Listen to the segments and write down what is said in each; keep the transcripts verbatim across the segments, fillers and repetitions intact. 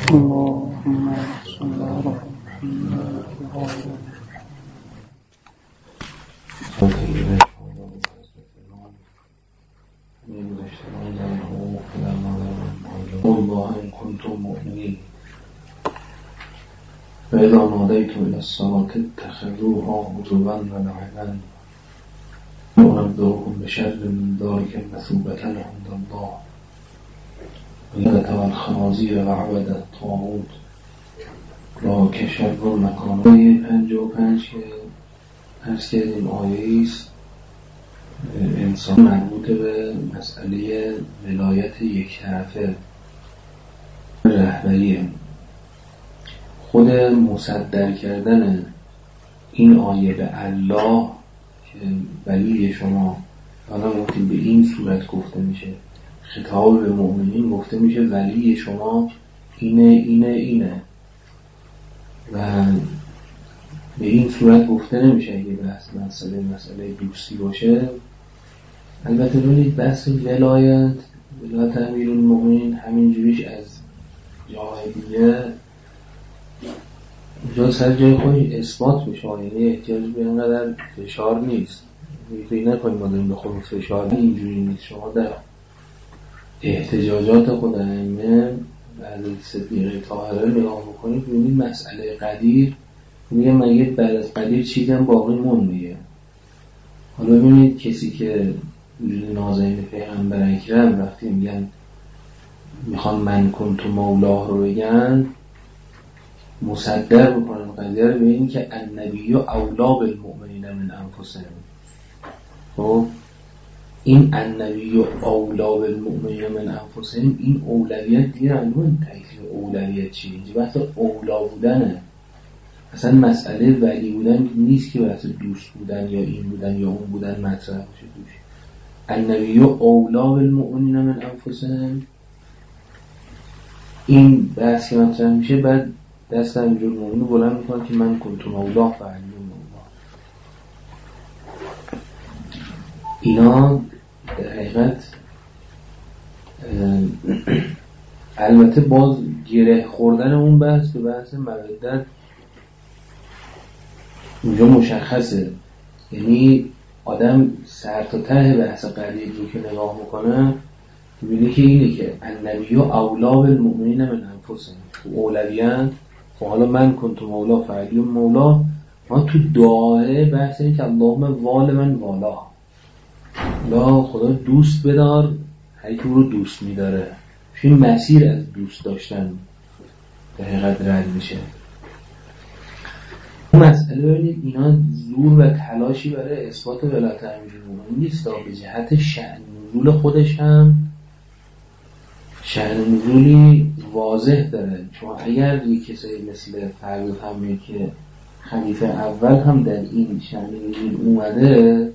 اللهم صل على محمد والله إن كنتم مؤمنين فإذا ناديت إلى الصلاة اتخذوها هزوا ولعبا وأنبئكم بشر من ذلك مثوبة عند الله واللات والخنازير وعبد الطاغوت ذلك شر مکان. پنج و پنج که عرض کردیم آیه ایست انسان مربوط به مسئله ولایت یک طرفه رهبریه. خود مصدر کردن این آیه به الله که ولی شما، حالا گفتیم به این صورت گفته میشه، خطاب به مؤمنین گفته میشه ولی شما اینه اینه اینه و به این صورت گفته نمیشه اگه بحث مسئله مسئله دوستی باشه. البته ببینید بحث ولایت ولایت امیرالمؤمنین همینجوریش از جای دیگه اینجا سر جای خودش اثبات میشه، یعنی احتیاج به اینقدر فشار نیست. فکر نکنید ما داریم به خود فشار، اینجوری نیست. شما در احتجاجات خود ائمه بعد از صدیقه طاهره نگاه بکنید ببینید مسئله قدیر میگه مگه بعد از قدیر چیزم باقی مون میگه. حالا ببینید کسی که وجود نازنین پیغمبر اکرم وقتی میگن میخوان من کنت مولاه رو بگن مصدر بکنن قضیه رو به این که النبی اولا بالمؤمنین من انفسهم. خب این النبی اولا بالمؤمنین من انفسهم این اولویت دیگه معلومه تکلیف اولویت چیه. اینجا بحث اولا بودنه، اصلا مسئله ولی بودن نیست که بحث دوست بودن یا این بودن یا اون بودن مطرح باشه توش. النبی اولا بالمؤمنین من انفسهم این بحث که مطرح میشه بعد دست امیرالمؤمنین رو بلند میکنه که من کنت مولا فعلی مولا. اینا در حقیقت البته باز گره خوردن اون بحث به بحث مودت اونجا مشخصه، یعنی آدم سر تا ته بحث قدیر رو که نگاه میکنه میبینه که اینه که النبی اولا بالمؤمنین من انفسهم اولویت. خب حالا من کنت مولا فعلی مولا ما تو دعای بحث اینه که اللهم وال من والا، لا خدا دوست بدار هر کی رو دوست میداره. این مسیر از دوست داشتن به حقیقت رد میشه. مسئله ببینید اینا زور و تلاشی برای اثبات ولایت امیرالمؤمنین نیست، به جهت شأن نزول خودش هم شأن نزولی واضح داره. چون اگر یک کسی مثل فرد همه که خلیفه اول هم در این شأن نزول اومده،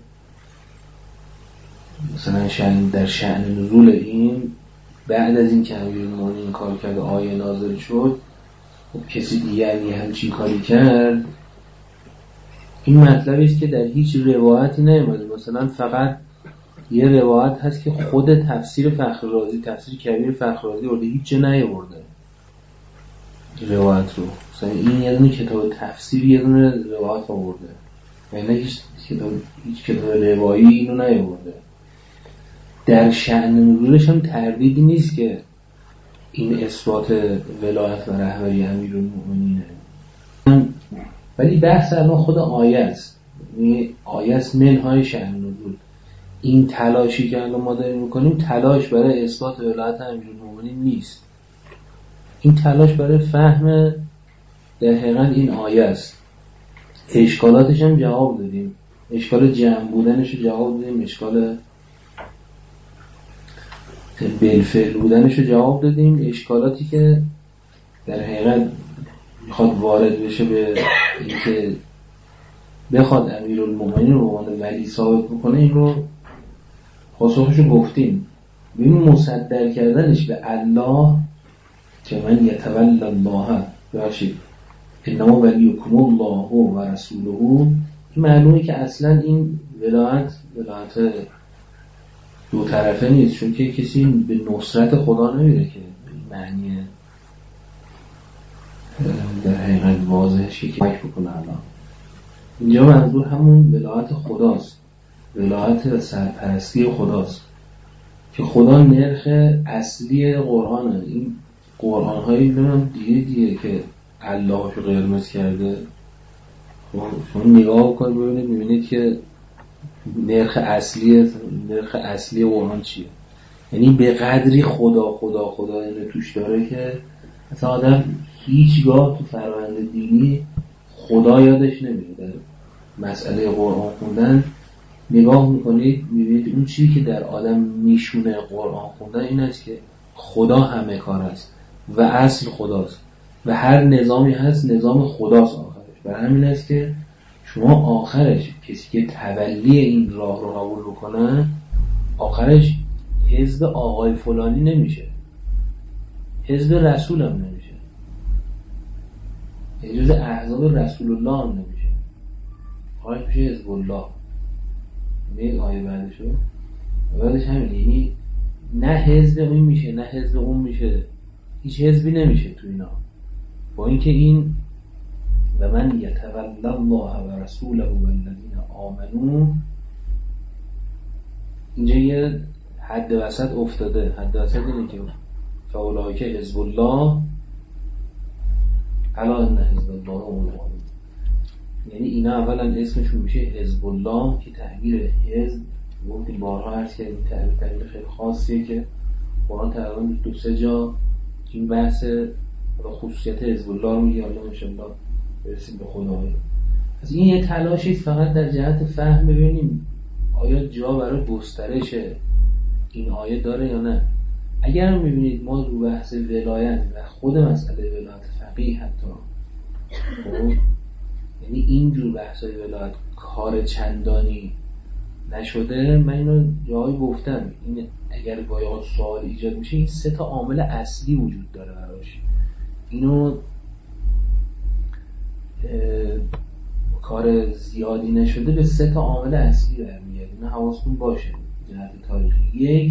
مثلا شأن در شأن نزول این بعد از این که امیرالمؤمنین این کار کرد آیه نازل شد خب کسی دیگری همچین کاری کرد، این مطلبی است که در هیچ روایتی نیامده. مثلا فقط یه روایت هست که خود تفسیر فخررازی تفسیر کبیر فخررازی ورده هیچ جا نیاورده روایت رو. مثلا این یه دونه کتاب تفسیر یه دونه روایت آورده، یعنی هیچ کتاب هیچ کتاب روایی اینو نیاورده. در شأن نزولش هم تردیدی نیست که این اثبات ولایت و رهبری امیرالمؤمنینه، ولی بحث الان خود آیه است. یعنی آیه است منهای شأن نزول. این تلاشی که الان ما داریم میکنیم تلاش برای اثبات ولایت امیرالمؤمنین نیست، این تلاش برای فهم در حقیقت این آیه است. اشکالاتش هم جواب دادیم، اشکال جمع بودنش رو جواب دادیم، اشکال بالفعل بودنش رو جواب دادیم. اشکالاتی که در حقیقت میخواد وارد بشه به اینکه بخواد امیرالمؤمنین رو به عنوان ولی ثابت بکنه این رو پاسخش رو گفتیم. ببین مصدر کردنش به الله که من یتولی الله باشید انما ولیکم الله و رسوله، این معلومه که اصلا این ولایت ولایت دو طرفه نیست، چون که کسی به نصرت خدا نمیره که این معنیه در حقیقت واضحش که کمک بکنه. الان اینجا منظور همون ولایت خداست، ولایت و سرپرستی خداست که خدا نرخ اصلی قرآنه. این قرآن هایی ببینم دیگه دیگه که اللهشو قرمز کرده، شما نگاه کنید ببینید میبینید که نرخ اصلی نرخ اصلی قرآن چیه. یعنی به قدری خدا خدا خدا اینو توش داره که مثلا آدم هیچگاه تو فرآیند دینی خدا یادش نمیاد. در مسئله قرآن خوندن نگاه میکنید میبینید اون چیزی که در آدم میشونه قرآن خوندن این است که خدا همه کار است و اصل خداست و هر نظامی هست نظام خداست آخرش. برای همین است که شما آخرش کسی که تولی این راه رو قبول بکنه آخرش حزب آقای فلانی نمیشه، حزب رسول هم نمیشه، حزب احزاب رسول الله هم نمیشه، آخرش میشه حزب الله. میگه آیه بعدشو بعدش همین، یعنی نه حزب این میشه نه حزب اون میشه، هیچ حزبی نمیشه تو اینا. با اینکه این و من یتولی الله و رسوله و الذین آمنوا اینجا یه حد وسط افتاده. حد وسط اینه که فاولئک حزب الله الا ان حزب الله هم المفلحون. یعنی اینا اولا اسمشون میشه حزب الله که تعبیر حزب گفتیم بارها عرض کردیم تعبیر تعبیر خیلی خاصیه که قرآن تقریبا دو سه جا این بحث خصوصیت حزب الله رو میگه. حالا ان شاء الله برسیم به خدای. از این یه تلاشی فقط در جهت فهم ببینیم آیا جا برای گسترش این آیه داره یا نه. اگر میبینید ما رو بحث ولایت و خود مسئله ولایت فقیه حتی خب یعنی اینجور بحثای ولایت کار چندانی نشده، من اینو جایی گفتم این اگر باید سوال ایجاد میشه این سه تا عامل اصلی وجود داره براش. اینو کار زیادی نشده به سه تا عامل اصلی برمیگرده. اینا حواستون باشه جهت تاریخی. یک،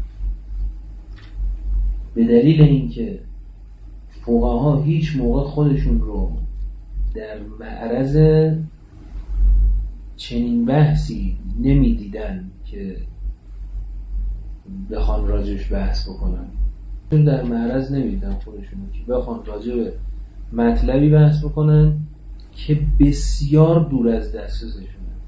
به دلیل اینکه فقها هیچ موقع خودشون رو در معرض چنین بحثی نمیدیدن که بخوان راجعش بحث بکنن، در معرض نمیدیدن خودشون که بخوان راجع به مطلبی بحث بکنن که بسیار دور از دسترسشونه.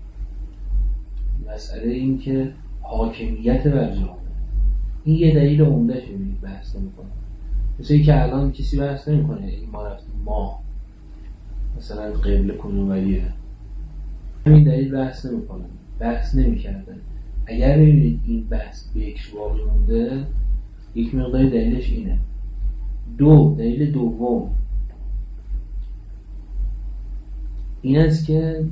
مسئله این که حاکمیت بر جامعه، این یه دلیل عمده شه بید بحث نمیکنه. مثل که الان کسی بحث نمیکنه این ما رفتیم ما مثلا قبل کنوبریه، همین دلیل بحث نمیکنن، بحث نمیکردن. اگر ببینید این بحث به یک واقعی مونده یک مقدار دلیلش اینه. دو، دلیل دوم این است که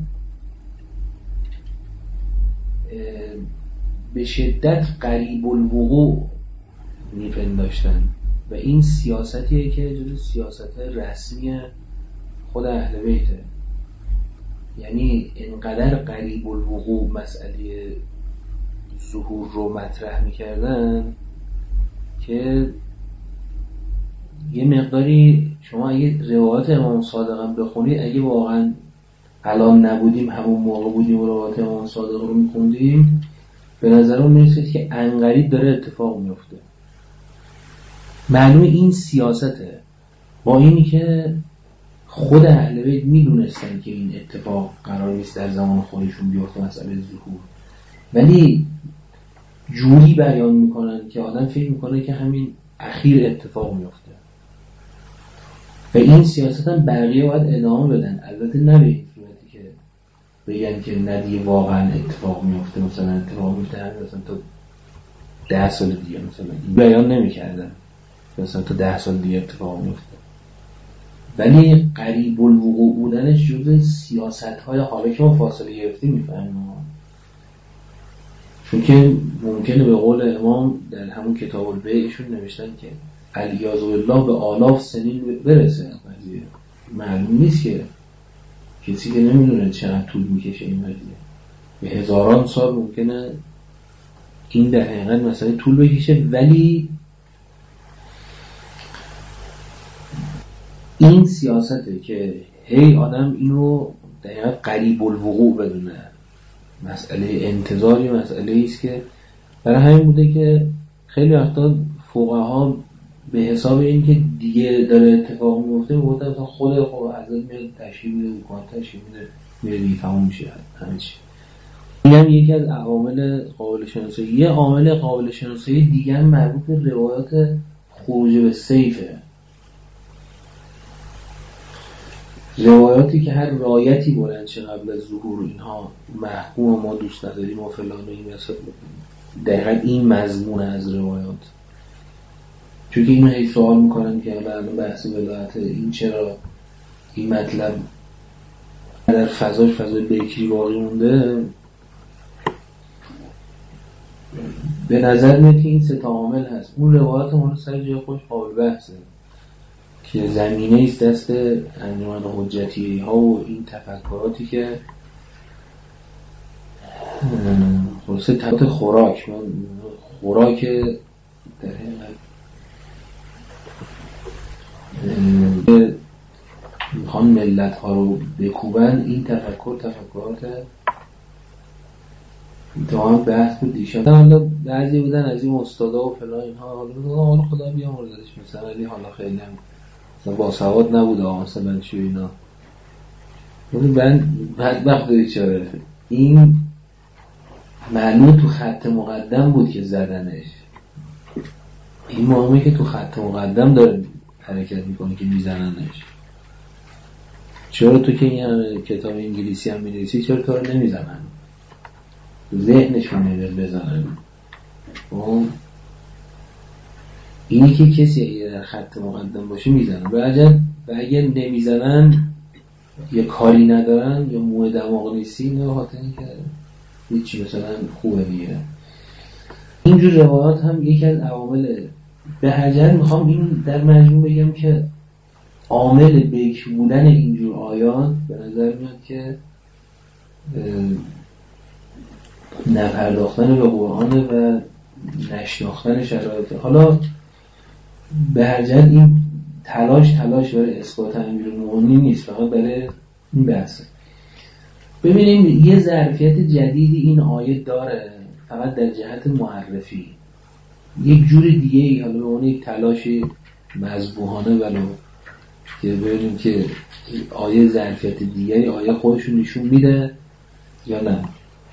به شدت قریب الوقوع میپنداشتن و این سیاستیه که جز سیاست رسمی خود اهل بیته. یعنی اینقدر قریب الوقوع مسئله ظهور رو مطرح میکردن که یه مقداری شما اگه روایات امام صادق هم بخونید، اگه واقعا الان نبودیم همون موقع بودیم و روایات امام صادق رو میخوندیم، به نظرم میرسید که عنقریب داره اتفاق میفته. معلومه این سیاسته، با اینی که خود اهل بیت میدونستن که این اتفاق قرار نیست در زمان خودشون بیفته مسئله ظهور، ولی جوری بیان میکنن که آدم فکر میکنه که همین اخیر اتفاق میفته و این سیاست هم بقیه باید ادامه بدن. البته نه به این صورتی که بگن که ندیه واقعا اتفاق میفته، مثلا اتفاق میفته همین مثلا تا ده سال دیگه مثلا بیان نمیکردن مثلا تا ده سال دیگه اتفاق میفته، ولی قریب الوقوع بودنش جزء سیاست های حالا که ما فاصله گرفتیم میفهمیم. چون که ممکنه به قول امام در همون کتاب البیعشون نوشتن که علیاذ بالله به آلاف سنین برسه. قضیه معلوم نیست که کسی که نمیدونه چقدر طول میکشه این قضیه، به هزاران سال ممکنه این در حقیقت مسئله طول بکشه. ولی این سیاسته که هی آدم اینو دقیقا قریب الوقوع بدونه. مسئله انتظاری مسئله ایست که برای همین بوده که خیلی وقتا فقها به حساب این که دیگه داره اتفاق میفته میگفتن مثلا خود خب حضرت میاد تشریح میده بکنه تشریح میده میره دیگه تموم میشه همه چی. این هم یکی از عوامل قابل شناسایی. یه عامل قابل شناسایی دیگه هم مربوط به روایات خروج به سیفه. روایاتی که هر رایتی بلند چه قبل از ظهور اینها محکوم ما دوست نداریم و فلان و این مثلا دقیقا این مضمون از روایات. چون که اینو هی سوال میکنن که الان بحث ولایت این چرا این مطلب در فضاش فضای بیکری باقی مونده. به نظر میاد که این سه تا عامل هست. اون روایات ما سر جای خودش قابل بحثه که زمینه ایست دست انجمن حجتی ها و این تفکراتی که خلاصه تفکرات خوراک خوراک در حقیقت میخوان ملت ها رو بکوبن. این تفکر تفکرات تمام بحث بود دیشب. حالا بعضی بودن از این استادا و فلان اینها حالا خدا بیامرزش مثلا علی حالا خیلی هم مثلا با سواد نبوده مثلا چی اینا. من بدبخت بیچاره این معلوم تو خط مقدم بود که زدنش. این مهمه که تو خط مقدم داره حرکت میکنه که میزننش. چرا تو که این کتاب انگلیسی هم می‌نویسی چرا تو رو نمیزنن؟ ذهنشون نمیاد بزنن. اینی که کسی در خط مقدم باشه میزنن و اگر و اگر نمیزنن یا کاری ندارن یا موه دماغ نیستی نه خاطر اینکه هیچی مثلا خوبه میگه. اینجور روایات هم یکی از عوامل. به هر میخوام این در مجموع بگم که عامل بیک بودن اینجور آیات به نظر میاد که نپرداختن به قرآن و نشناختن شرایط. حالا به هر جهت این تلاش تلاش برای اثبات امیرالمومنین نیست، فقط برای این بحثه. ببینیم یه ظرفیت جدیدی این آیه داره فقط در جهت معرفی. یک جور دیگه ای حالا به اون یک تلاش مذبوحانه ولو که ببینیم که آیه ظرفیت دیگری آیه خودشون نشون میده یا نه.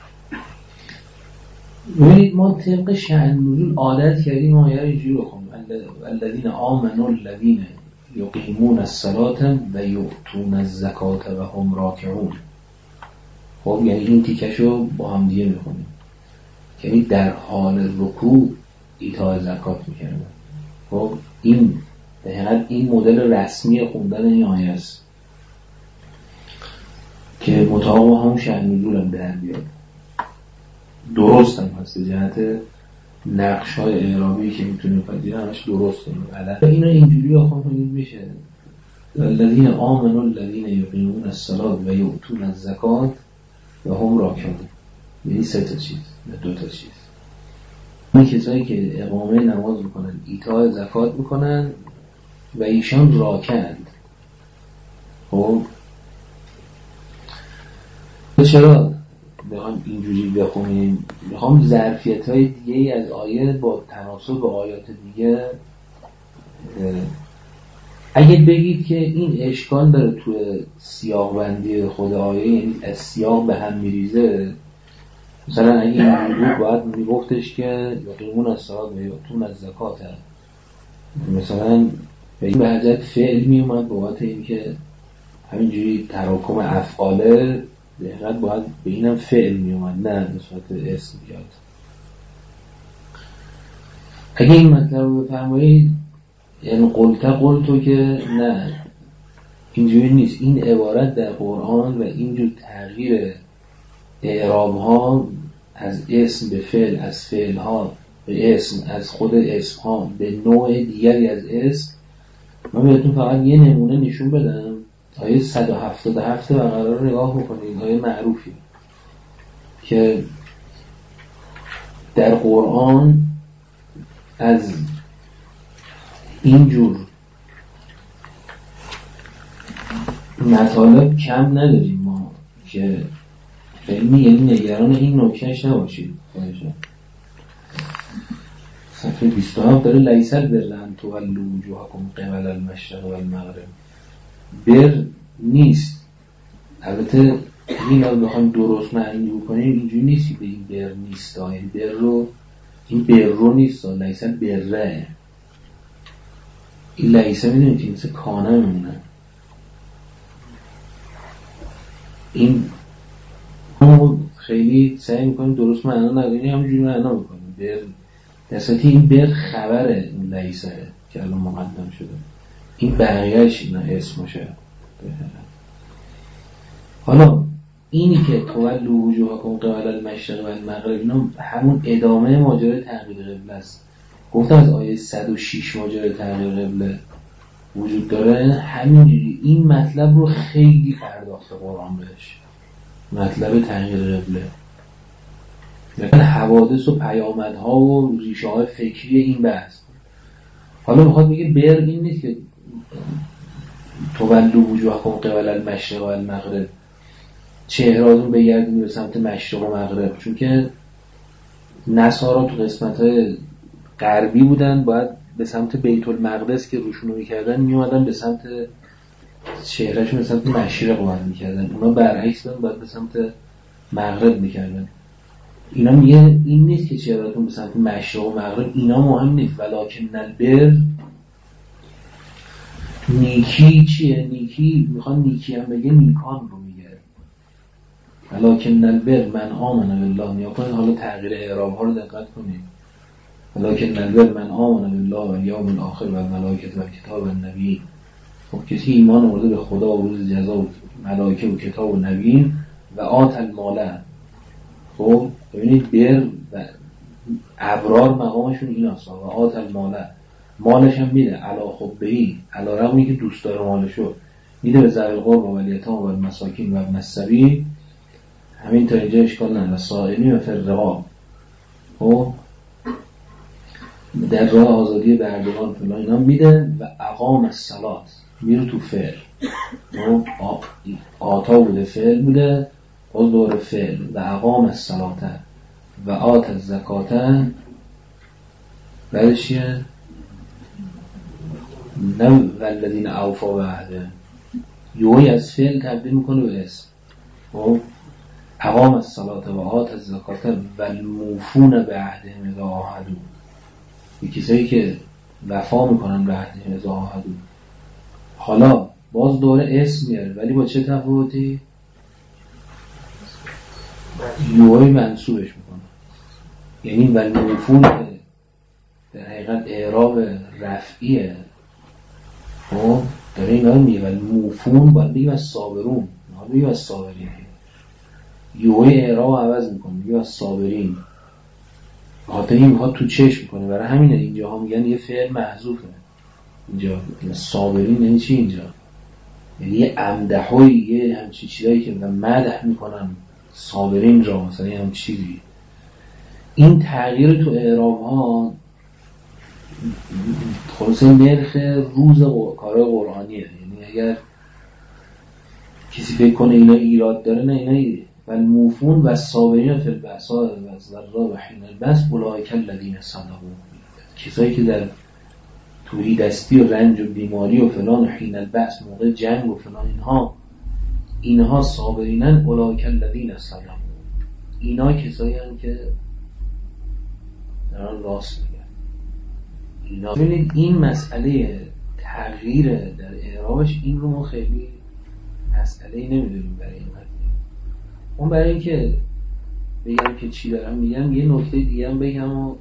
ببینید ما طبق شأن نزول عادت کردیم آیه رو اینجوری بخونیم الذین آمنوا الذین یقیمون الصلاة و یؤتون الزکاة و هم راکعون. خب یعنی این تیکشو با هم دیگه میخونیم یعنی در حال رکوع ایتاء زکات میکردن. خب این در حقیقت این مدل رسمی خوندن این آیه است که مطابق همون شأن نزول هم در بیاد. درست هم هست جهت نقش های اعرابی که میتونیم پدید همش درست کنیم. اینو اینجوری آخوان کنید میشه الذین آمنوا الذین یقیمون الصلاة و یؤتون الزکاة و هم راکعون. یعنی سه تا چیز نه دو تا چیز. این کسایی که اقامه نماز میکنن ایتاء زکات میکنن و ایشان راکعند. خب چرا بخوام اینجوری بخونیم؟ میخوام ظرفیت های دیگه ای از آیه با تناسب با آیات دیگه. اگه بگید که این اشکال داره توی سیاق بندی خود آیه یعنی از سیاق به هم میریزه، مثلا اگه این بود باید میگفتش که یقیمون الصلاة و یؤتون الزکاة، مثلا به این بحجت فعل میومد بابت این که همینجوری تراکم افعاله دقیقاً باید به اینم فعل میومد نه به صورت اسم بیاد. اگه این مطلب رو بفرمایید یعنی قلته قلتو که نه اینجوری نیست. این عبارت در قرآن و اینجور تغییر اعراب ها از اسم به فعل، از فعل ها به اسم، از خود اسم ها به نوع دیگری از اسم. من بهتون فقط یه نمونه نشون بدم. آیه صد و هفتاد و هفت بقره رو نگاه بکنید. آیه معروفی که در قرآن از اینجور مطالب کم نداریم ما که خیلی یعنی نگران این نکتهش نباشید. صفحه بیست و هفت داره لیس البر ان تولوا وجوهکم قبل المشرق و المغرب. بر نیست، البته این رو بخوایم درست معنی بکنیم اینجوری نیستی به این بر نیست، این بر رو این بر رو نیست، لیس البره. این لیسه میدونید که مثل کانه میمونه. این هم خیلی سعی میکنیم درست معنا نداریم، همونجوری معنا میکنیم. بر دستی این بر خبره این لیسه که الان مقدم شده، این بقیهش اینا اسمشه. حالا اینی که تولوا وجوهکم قبل المشرق و المغرب اینا همون ادامه ماجرای تغییر قبله است. گفتم از آیه صد و شش ماجرای تغییر قبله وجود داره. همینجوری این مطلب رو خیلی پرداخته قرآن بهش، مطلب تغییر قبله، مثلا حوادث و پیامدها و ریشه های فکری این بحث. حالا میخواد بگه بر این نیست که تولوا وجوهکم قبل المشرق و المغرب چهرهاتون بگردید به سمت مشرق و مغرب، چون که نصارا تو قسمت‌های غربی بودن، باید به سمت بیت المقدس که روشونو میکردن میومدن به سمت چهرهشون به سمت مشرق باید میکردن، اونا برعکس بودن باید به سمت مغرب میکردن. اینا میگه این نیست که چهرهاتون به سمت مشرق و مغرب، اینا مهم نیست. ولکن البر نیکی چیه؟ نیکی میخوان نیکی هم بگه نیکان رو میگه. ولکن البر من آمن بالله. یا کنید حالا تغییر اعراب ها رو دقت کنید. ولکن البر من آمن بالله و الیوم الاخر و الملائکه و کتاب و النبیین. خب کسی ایمان آورده به خدا و روز جزا و ملائکه و کتاب و نبیین و آت المال. خب ببینید بر و ابرار مقامشون این هست و آت المال، مالش هم میده علا خبهی، علا رغمی که دوست داره مالشو میده به ذوی القربى و الیتام و المساکین و ابن السبیل. همین تا اینجا اشکال نداره. سائلی و فی الرقاب، خب در راه آزادی بردگان فلان اینا میده. و اقام الصلاة میره تو فعل، آتا بوده فعل بوده باز دور فعل. و اقام الصلاة و آت الزکاة بعدش چیه؟ نه والذین اوفوا بعهده، یوی از فعل تبدیل میکنه به اسم. خب اقام الصلاة و آت الزکاة و الموفون بعهدهم اذا عاهدوا، این کسایی که وفا میکنن بعهدهم اذا عاهدوا. حالا باز دوره اسم میاره ولی با چه تفاوتی؟ یوی منصوبش میکنه، یعنی و الموفون در حقیقت اعراب رفعیه. خب داره اینا رو میگه و الموفون باید بگیم از صابرون، نه بگیم از صابرین. یوی اعراب عوض میکنه میگه از صابرین، خاطر این میخواد تو چشم میکنه. برای همینه اینجا ها میگن یه فعل محذوفه اینجا. صابرین یعنی چی اینجا؟ یعنی یه امدحوی، یه همچی چیزایی که مدح میکنن صابرین را، مثلا یه هم چیزی. این تغییر تو اعراب ها خلاصه نرخ روز کار قرآنیه. یعنی اگر کسی فکر کنه اینا ایراد داره، نه اینا ایده. و الموفون و صابرین فی البأساء و الضراء و حین البأس اولئک الذین صدقوا. کسایی که در توهی دستی و رنج و بیماری و فلان و حین البأس موقع جنگ و فلان اینها اینها صابرینن. اولئک الذین صدقوا، اینا کسایی هستند که دارن راست میگن. اینا ببینید این مسئله تغییر در اعرابش این رو ما خیلی مسئله نمیدونیم برای این مطلب. اون برای اینکه بگم که چی دارم میگم یه نکته دیگه هم بگم و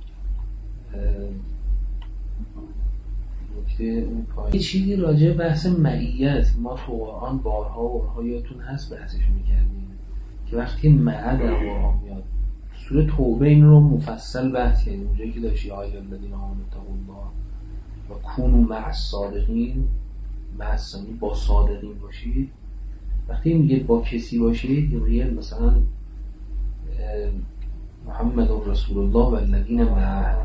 نکته اون پایین یه چیزی راجع به بحث معیت ما تو قرآن بارها و بارها یادتون هست بحثش میکردیم که وقتی معه در قرآن میاد سوره توبه این رو مفصل بحث کردیم. اونجایی که داشت یا ایها الذین آمنوا اتقوا الله و کونوا مع الصادقین، بحث با صادقین باشید. وقتی میگه با کسی باشید میگه مثلا محمد رسول الله و الذین معه،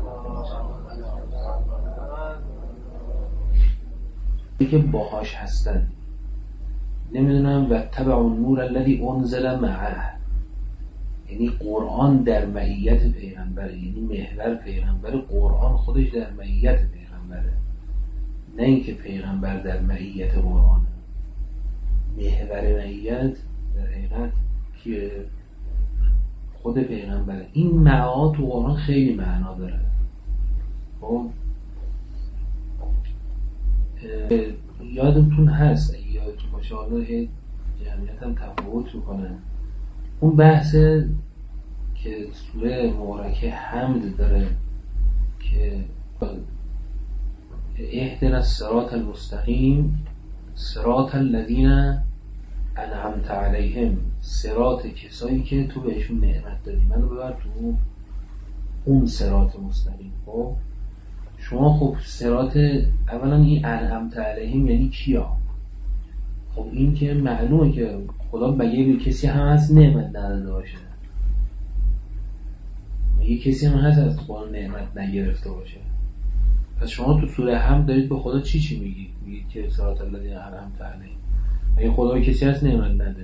که باهاش هستن. نمیدونم و تبع النور الذی انزل معه، یعنی قرآن در معیت پیغمبره، یعنی محور پیغمبر، قرآن خودش در معیت پیغمبره، نه اینکه پیغمبر در معیت قرآنه. محور معیت در حقیقت که خود پیغمبره. این معاد تو قرآن خیلی معنا داره. خب یادتون هست، اگه یادتون باشه، حالا جمعیت هم تفاوت میکنه، اون بحث که سوره مبارکه حمد داره که اهدنا الصراط المستقیم صراط الذین انعمت علیهم، صراط کسایی که تو بهشون نعمت دادی، منو ببر تو اون صراط مستقیم. خب شما خب صراط، اولا این انعمت علیهم یعنی کیا؟ خب این که معلومه که خدا بگه به کسی هم هست نعمت نداده باشه، یه کسی هم هست از قرآن نعمت نگرفته باشه. پس شما تو سوره حمد دارید به خدا چی چی میگید؟ میگید که صراط الذین انعمت علیهم. اگه خدا کسی هست نعمت نده،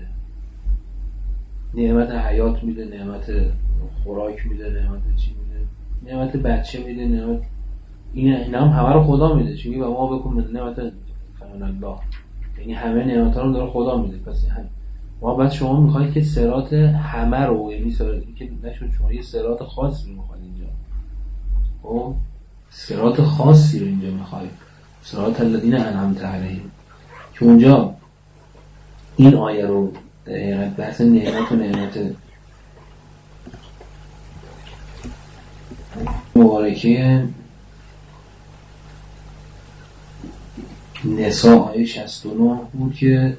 نعمت حیات میده، نعمت خوراک میده، نعمت چی میده، نعمت بچه میده، نعمت این اینا هم همه رو خدا میده، چون و ما بکن من نعمت فمن الله، یعنی همه نعمت‌ها رو داره خدا میده. پس هم ما بعد شما میخواید که صراط همه رو، یعنی صراطی که نشون شما یه صراط خاصی رو میخواید اینجا، خب صراط خاصی رو اینجا میخواید، صراط الذین انعمت علیهم، که اونجا این آیه رو در حقیقت بحث نعمت و نعمت مبارکه نساء آیه شصت و نه بود که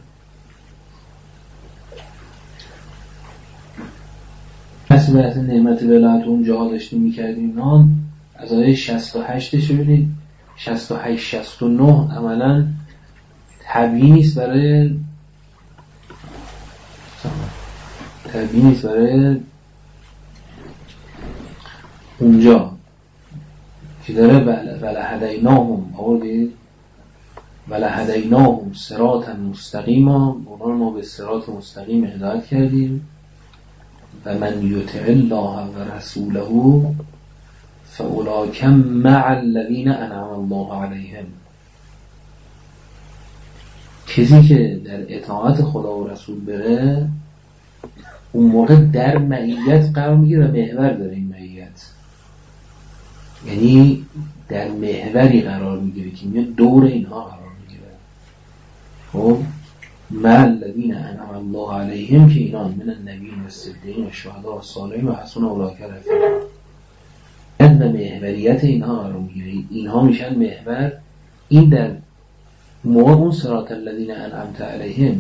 بحث بحث نعمت ولایت اونجا داشتیم میکردیم. اینا از آیه شصت و هشت ببینید، شصت و هشت شصت و نه عملا تبیینیست برای تبیینیست برای اونجا که داره ولهدیناهم آوردید ولهدیناهم صراطا مستقیما، اونا رو ما به صراط مستقیم هدایت کردیم. و من یطع الله و رسوله فاولئک مع الذین انعم الله علیهم، کسی که در اطاعت خدا و رسول بره اون موقع در معیت قرار میگیره و محور داره. این معیت یعنی در محوری قرار میگیره که میاد دور اینها قرار میگیره. خب مع الذین انعم الله علیهم که اینا من النبیین و الصدیقین و الشهداء و الصالحین و حسن اولئک رفیقا، در محوریت اینها قرار میگیره، اینها میشن محور. این در موقع اون صراط الذین انعمت علیهم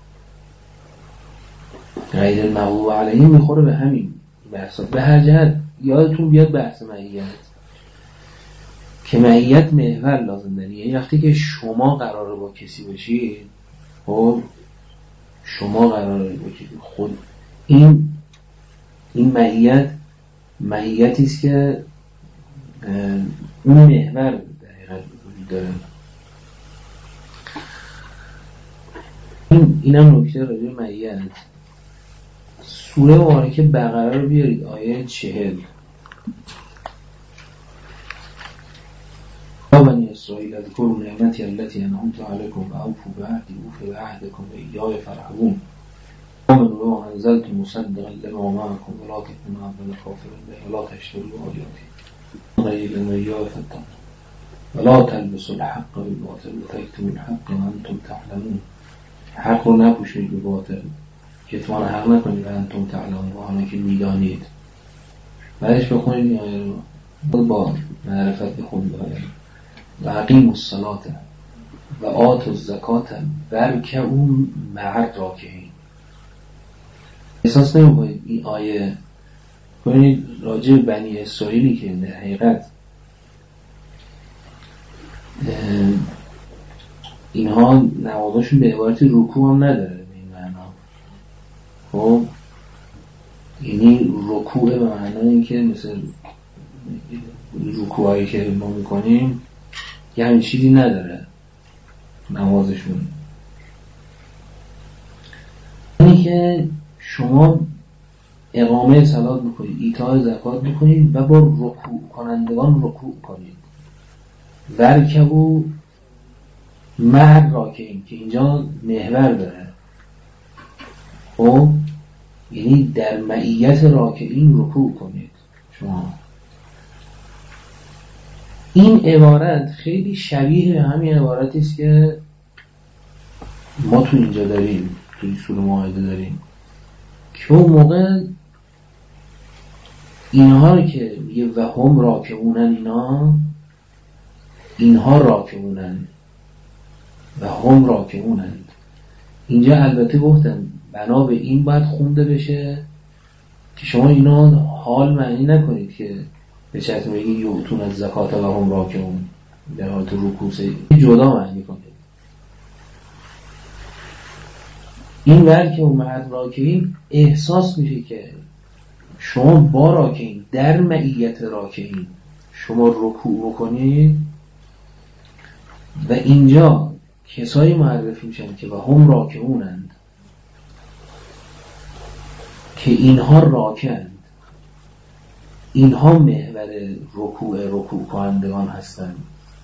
غیر المغضوب علیهم میخوره به همین بحثات. به هر جهت یادتون بیاد بحث معیت، که معیت محور لازم داری، یعنی وقتی که شما قراره با کسی باشید، خب شما قراره با کسی خود این این معیت معیتی است که اون محور در حقیقت وجود داره. این اینم نکته راجع به معیت. سوره مبارکه بقره رو بیارید، آیه چهل. یا بنی اسرائیل اذکروا نعمتی التي انعمت علیکم و اوفوا بعهدی اوف بعهدکم و ایای فرحبون آمنوا بما انزلت مصدقا لما معکم ولا تکونوا اول الکافرین به ولا تشتروا آیاتی غیر ما ایای فتقون ولا تلبسوا الحق بالباطل وتکتموا الحق وانتم تعلمون. حق رو نپوشید به باطل، کتمان حق نکنید و انتم تعلمون، و حالا که میدانید. بعدش بخونید این آیه رو با معرفت بخونید آیه رو. و اقیموا الصلاة و آتوا الزکاة وارکعوا مع الراکعین. احساس نمی‌کنید این آیه کنید راجع به بنی اسرائیلی که در حقیقت اینها نمازشون به عبارت رکوع هم نداره به این معنا. خب یعنی رکوع به معنای این که مثل رکوعی که ما میکنیم یه همین چیزی نداره نمازشون. اینی که شما اقامه صلات بکنید، ایتاء زکات بکنید و با رکوع کنندگان رکوع کنید. ورکبوا مع الراکعین که اینجا محور داره، خب یعنی در معیت راکعین رکوع کنید. شما این عبارت خیلی شبیه به همین عبارتی است که ما تو اینجا داریم، تو این سوره مائده داریم که اون موقع اینها رو که میگه و هم راکعونن، اینا اینها راکعونن و هم راکعونن. اینجا البته گفتم بنا به این باید خونده بشه که شما اینا حال معنی نکنید که به چطور میگه یؤتون از زکات و هم راکعون در حالت رکوع جدا معنی کنید. این ورکه و مع راکعین احساس میشه که شما با راکعین در معیت راکعین شما رکوع بکنید و اینجا کسایی معرفی میشن که و هم راکعونند که اینها راکعند، اینها محور رکوع رکوع کنندگان هستند.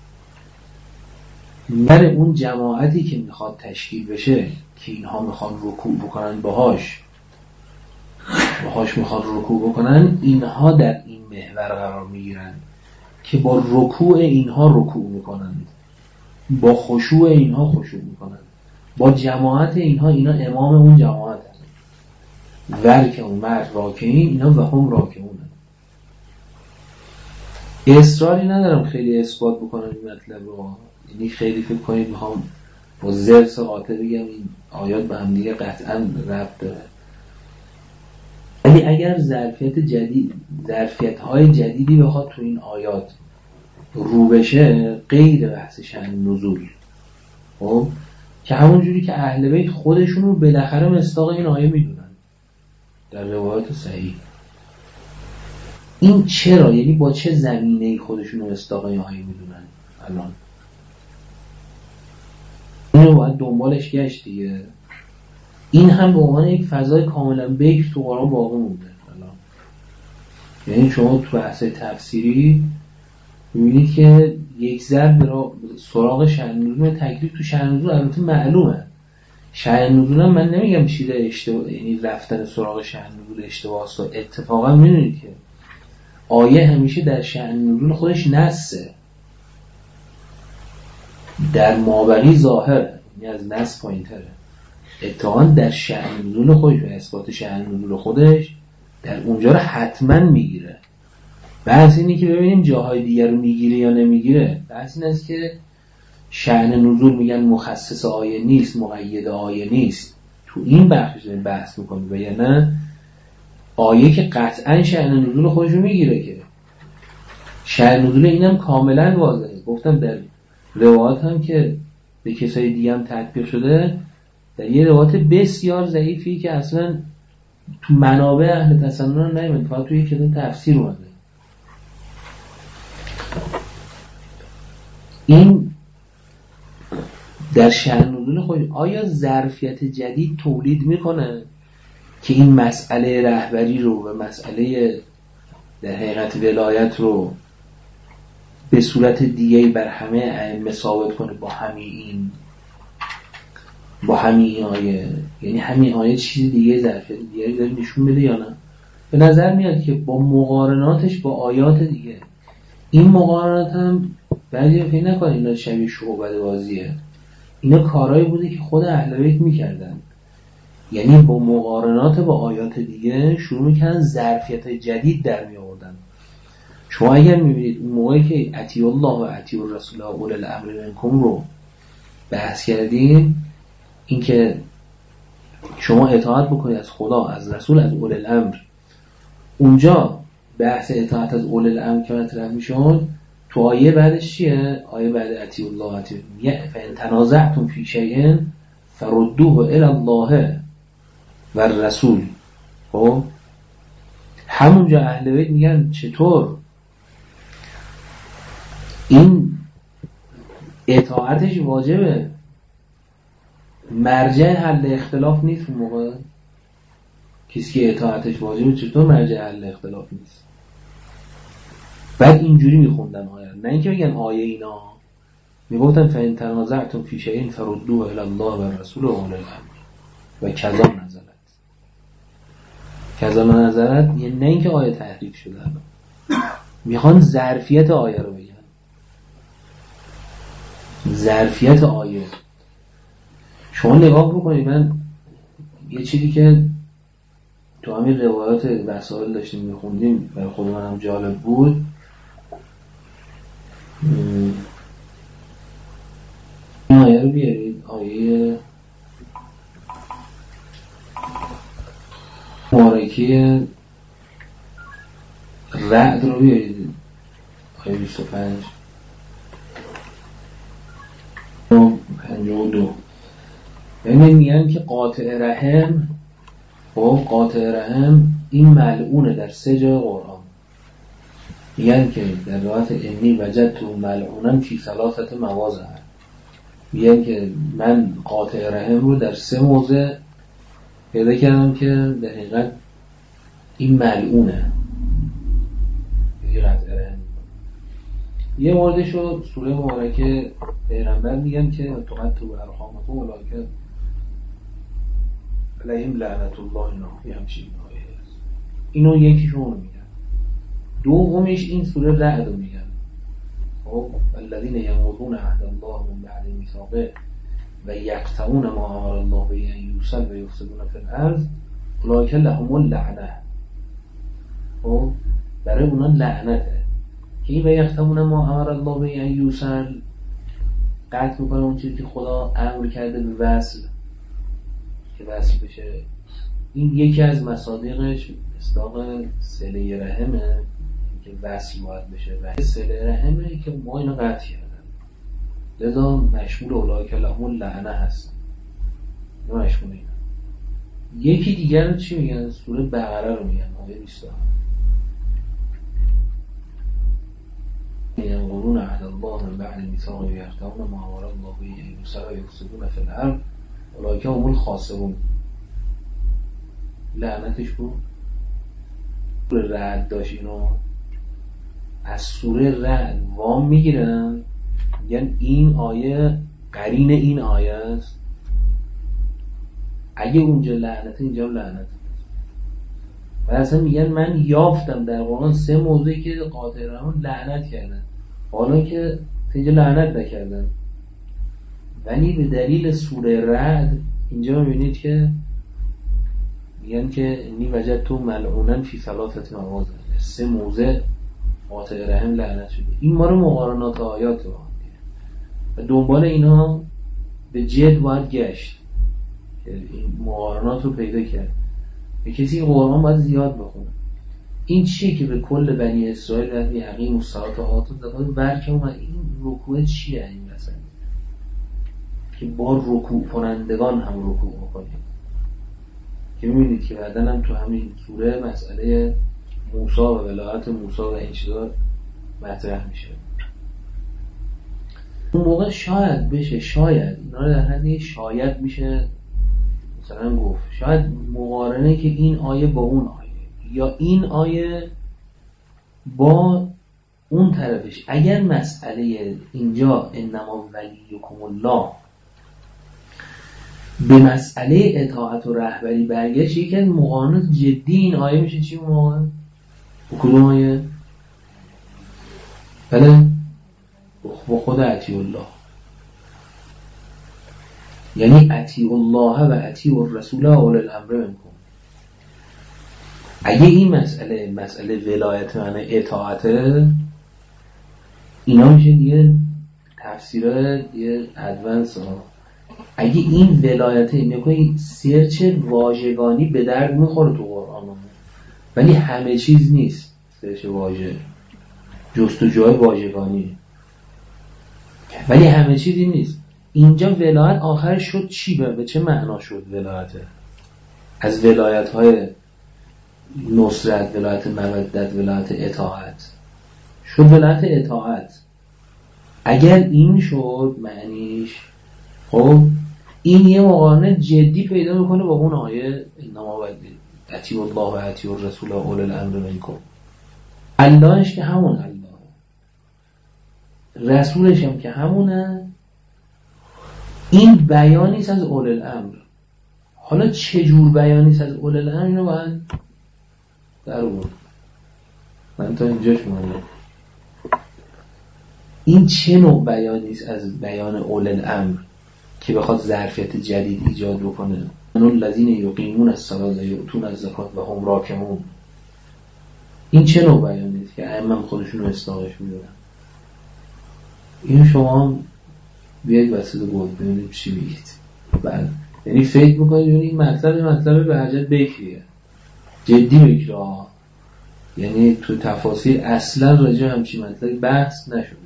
در اون جماعتی که میخواد تشکیل بشه که اینها میخواد رکوع بکنن باهاش باهاش میخواد رکوع بکنن، اینها در این محور قرار میگیرن که با رکوع اینها رکوع میکنند، با خشوع اینها خشوع میکنند، با جماعت اینها، اینا امام اون جماعت هست. ورکه و مع راکعین، اینا و هم راکعون. اصراری ندارم خیلی اثبات بکنم این مطلب رو، یعنی خیلی فکر کنید میخوام با زرس قاطع بگم این آیات به هم دیگه قطعا ربط داره. ولی اگر ظرفیت جدید ظرفیت های جدیدی بخواد تو این آیات رو بشه غیر بحث شأن نزول، خب که همون جوری که اهل بیت خودشون رو بالاخره مصداق این آیه میدونن در روایات صحیح، این چرا، یعنی با چه زمینه‌ای خودشون رو مصداق این آیه میدونن؟ الان اینو باید دنبالش گشت دیگه. این هم به عنوان یک فضای کاملا بکر تو قرآن باقی مونده الان. یعنی شما تو بحث تفسیری می‌بینید که یک ضرب را سراغ شأن نزول، تکلیف تو شأن نزول البته معلومه. شأن نزول هم من نمیگم چیز اشتباه، یعنی رفتن سراغ شأن نزول اشتباه است. اتفاقا می‌دونید که آیه همیشه در شأن نزول خودش نصه، در مابقی ظاهر، یعنی از نص پایین‌تره. اتفاقا در شأن نزول خودش و اثبات شأن نزول خودش در اونجا رو حتما میگیره. بحث اینی که ببینیم جاهای دیگر رو میگیره یا نمیگیره. بحث این است که شأن نزول میگن مخصص آیه نیست، مقید آیه نیست. تو این بخش داریم بحث میکنیم و یا نه آیه که قطعا شأن نزول خودش رو میگیره. که شأن نزول اینم کاملا واضحه. گفتم در روایات هم که به کسای دیگه هم تطبیق شده، در یه روایت بسیار ضعیفی که اصلا تو منابع اهل تسنن نیامده، فقط توی یک کتاب تفسیر اومده. این در شأن نزول خود آیا ظرفیت جدید تولید میکنه که این مسئله رهبری رو و مسئله در حقیقت ولایت رو به صورت دیگه بر همه ائمه ثابت کنه با همین این با همین این آیه؟ یعنی همین آیه چیز دیگه ظرفیت دیگه داره نشون بده یا نه؟ به نظر میاد که با مقارناتش با آیات دیگه، این مقارنات هم بعضی فکر نکنن اینا شبیه شعبده بازیه، اینا کارهایی بوده که خود اهل بیت میکردن. یعنی با مقارنات با آیات دیگه شروع میکنن ظرفیت جدید در می آوردن. شما اگر میبینید اون موقعی که اطیعوا الله و اطیعوا الرسول و اولی الامر منکم رو بحث کردیم، این که شما اطاعت بکنید از خدا، از رسول، از اولی الامر، اونجا بحث اطاعت از اولی الامر که مطرح میشون، تو آیه بعدش چیه؟ آیه بعد اطیعوا الله و اطیعوا فان تنازعتم فی شیء فردوه الی الله و الرسول. خب همونجا اهل بیت میگن چطور این اطاعتش واجبه، مرجع حل اختلاف نیست اون موقع. کسی که اطاعتش واجبه چطور مرجع حل اختلاف نیست؟ بعد اینجوری میخوندن آیه، نه اینکه بگن آیه اینا میگفتن فإن تنازعتم فی شیء فردوه الی الله و الرسول و اولی الامر و کذا نزلت. کذا نزلت یعنی نه اینکه آیه تحریف شده، میخوان ظرفیت آیه رو بگن. ظرفیت آیه شما نگاه بکنید. من یه چیزی که تو همین روایات وسائل داشتیم میخوندیم برای خود من هم جالب بود، این آیه رو بیارید، آیه مبارکه رعد رو بیارید، آیه بیست و پنج پنجاه و دو. یعنی میگن که قاطع رحم، خب قاطع رحم این ملعونه در سه جای قرآن. میگن که در روایت انی وجدت ملعونا فی ثلاثه مواضع، میگن که من قاطع رحم رو در سه موضع پیدا کردم که در حقیقت این ملعونه، یه قطع رحم. یه موردش رو سوره مبارکه پیغمبر میگن که تو قطع و ارحامکم اولئک علیهم لعنت الله، اینا یه همچین آیه هست. اینو یکیشون میگن. دومیش این سوره رعد رو میگن، خب الذین ینقضون عهد الله من بعد میثاقه و یقطعون ما امر الله به ان یوصل و یفسدون فی الارض اولئک لهم اللعنه. خب برای اونا لعنته که این و یقطعون ما امر الله به ان یوصل، قطع میکنه اون چیزی که خدا امر کرده به وصل که وصل بشه. این یکی از مصادیقش مصداق صله رحمه که وصل باید بشه و صله رحمه که ما اینو قطع کردن، لذا مشمول اولئک لهم اللعنه هست. اینو مشمول اینا. یکی دیگر چی میگن؟ سوره بقره رو میگن، آیه بیست و هفت. ینقضون عهد الله من بعد میثاقه و یقطعون ما امر الله به ان یوصل و یفسدون فی الارض اولئک هم الخاسرون. لعنتش بود. سوره رعد داشت، اینو از سوره رعد وام میگیرن، میگن این آیه قرین این آیه است، اگه اونجا لعنت اینجا لعنت. و اصلا میگن من یافتم در قرآن سه موضوعی که قاطع رحم لعنت کردن، حالا که اینجا لعنت نکردن، ولی به دلیل سوره رعد اینجا میبینید که میگن که انی وجدت ملعونا فی ثلاثه مواضع، سه موضع قاطع رحم لعنت شده. این ما رو مقارنات آیات رو و دنبال اینا به جد باید گشت که این مقارنات رو پیدا کرد. به کسی قرآن باید زیاد بخونه. این چیه که به کل بنی اسرائیل در یقین الصلاة و آتوا الزکات برکه اومد؟ این رکوع چیه این مثلا که با رکوع کنندگان هم رکوع بکنیم، که میبینید که بعدن هم تو همین سوره مسئله موسی و ولایت موسی و این چیزا مطرح میشه. اون موقع شاید بشه، شاید اینا رو در حد شاید میشه مثلا گفت، شاید مقارنه که این آیه با اون آیه یا این آیه با اون طرفش. اگر مسئله اینجا انما ولیکم الله به مسئله اطاعت و رهبری برگشت، یکی از مقارنات جدی این آیه میشه چی موقع؟ کدوم آیه؟ بله با خود اطیع الله، یعنی اطیع الله و اطیع الرسول و اولی الامر منکم. اگه این مسئله مسئله ولایت و اطاعته، اینا میشه دیگه تفسیرهای دیگه ادوانس ها. اگه این ولایته میکنی سرچ واژگانی به درد میخوره تو قرآن، ولی همه چیز نیست سرچ واژه، جستجوی واژگانی، ولی همه چیزی نیست. اینجا ولایت آخرش شد چی؟ به چه معنا شد ولایته؟ از ولایت های نصرت، ولایت مودت، ولایت اطاعت شد ولایت اطاعت. اگر این شد معنیش، خب این یه مقارنه جدی پیدا میکنه با اون آیه انما اطیعوا الله و اطیعوا الرسول و اولی الامر منکم. اللهش که همون الله، رسولش هم که همونه. این بیانیست از اولی الامر. حالا چه جور بیانیست از اولی الامر اینو باید در بود. من تا اینجاش مونده. این چه نوع بیانیست از بیان اولی الامر که بخواد ظرفیت جدید ایجاد بکنه؟ اون الذین یقیمون الصلاة و یؤتون الزکات و هم راکعون. این چه نوع بیانیست که ائمه خودشون رو اصلاحش میدونن؟ این شما بیاید وسط گفت ببینید چی میگید. بعد یعنی فکر میکنید این مطلب مطلب به حاجت بکریه، جدی بکره، یعنی تو تفاصیل اصلا راجع همچین مطلبی بحث نشده.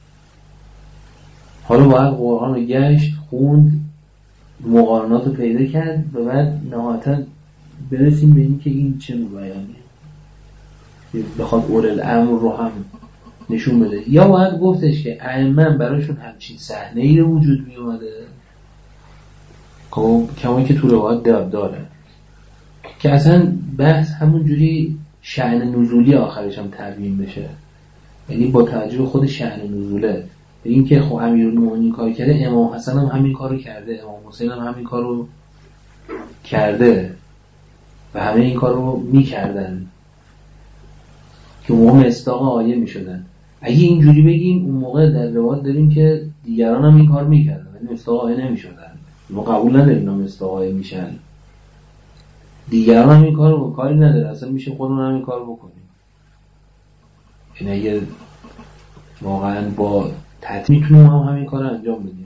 حالا باید قرآن رو گشت خوند، مقارنات رو پیدا کرد و بعد نهایتا برسیم به این که این چه نوع بیانیه بخواد اولی الامر رو هم نشون بده. یا باید گفتش که ائمه براشون همچین صحنه‌ای رو وجود می اومده خب کما که تو روایات دار داره که اصلا بحث همون جوری شأن نزولی آخرش هم تبیین بشه، یعنی با توجه به خود شأن نزوله، به این که خب امیرالمومنین کار کرده، امام حسن هم همین کارو کرده، امام حسین هم همین کارو کرده و همه این کارو میکردن که موقع مصداق آیه میشدن. اگه اینجوری بگیم اون موقع در روایات داریم که دیگران هم این کار میکردن ولی مصداق آیه نمیشدن. ما قبول نداریم اینا مصداق آیه میشن. دیگران هم این کارو کاری نداره، اصلا میشه خودمون هم این کارو بکنیم. این اگه واقعا با تطمیع میتونیم هم همین کارو انجام بدیم.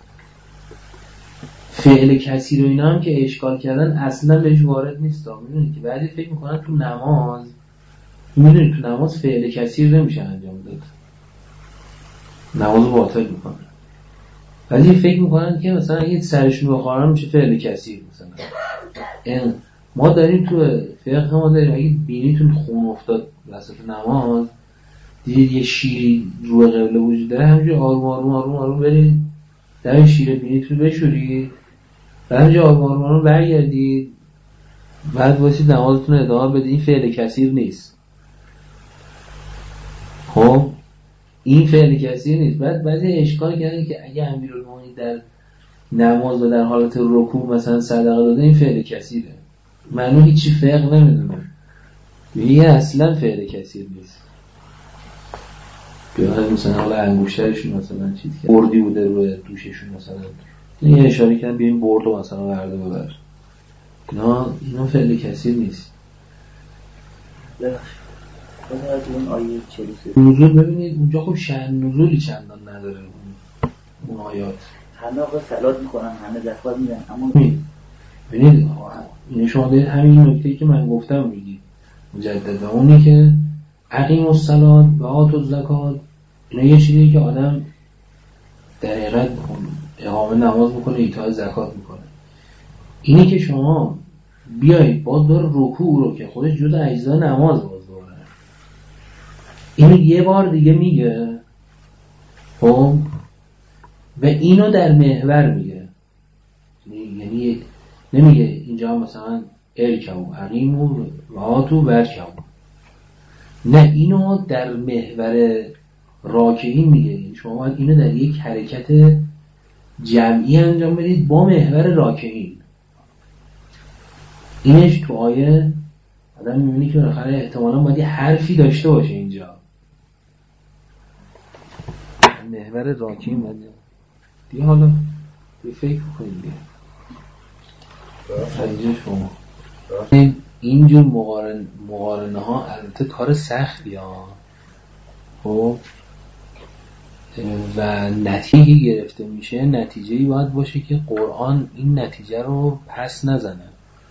فعل کثیر و اینا هم که اشکال کردن اصلا بهش وارد نیست. میدونید که بعضی فکر میکنن تو نماز، میدونید تو نماز فعل کثیر نمیشه انجام داد، نمازو باطل میکنه. ولی فکر میکنن که مثلا اگه سرشون بخارن میشه فعل کثیر. مثلا این ما داریم تو فقه ما داریم اگه بینیتون خون افتاد وسط نماز، دیدید یه شیری روی قبله وجود داره، همینجوری آروم آروم آروم آروم برید در شیر بینیتون بشورید، بعد همینجوری آروم آروم آروم برگردید، بعد واسید نمازتون ادامه بدید. این فعل کثیر نیست. خب این فعل کثیر نیست. بعد بعضی اشکال کردن که اگه امیرالمومنین در نماز و در حالت رکوع مثلا صدقه داده این فعل کثیره. معنی هیچی فقه نمیدونه، یه اصلا فعل کثیر نیست. بیاید مثلا حالا انگشترشون مثلا چیز که بردی بوده روی دوششون مثلا یه اشاره کردن بیاین بردو مثلا برده ببر، اینا اینا فعل کثیر نیست. بذارید اون آیه چهل و سه نزول ببینید اونجا خب شأن نزولی چندان نداره اون آیات. همه آقا صلات میکنن، همه زکات میدن، اما ببینید این شما دارید همین نکته‌ای که من گفتم میگید مجددا، اونی که اقیموا الصلاة و آتوا الزکات، اینا یه چیزی که آدم در حقیقت اقامه نماز میکنه، ایتاء زکات میکنه. اینی که شما بیایید باز داره رکوع رو که خودش جزء اجزای نماز باز داره، اینو یه بار دیگه میگه خب و اینو در محور میگه، یعنی نمیگه اینجا مثلا ارکعوا اقیموا و آتوا وارکعوا، نه اینو در محور راکعین میگه. شما باید اینو در یک حرکت جمعی انجام بدید با محور راکعین. اینش تو آیه آدم میبینی که بالاخره احتمالاً باید یه حرفی داشته باشه اینجا محور راکعین باید دیگه. حالا دیگه فکر کنید دیگه اینجا شما اینجور مقارن مقارنه ها البته کار سختی ها خب و نتیجه گرفته میشه، نتیجه‌ای باید باشه که قرآن این نتیجه رو پس نزنه.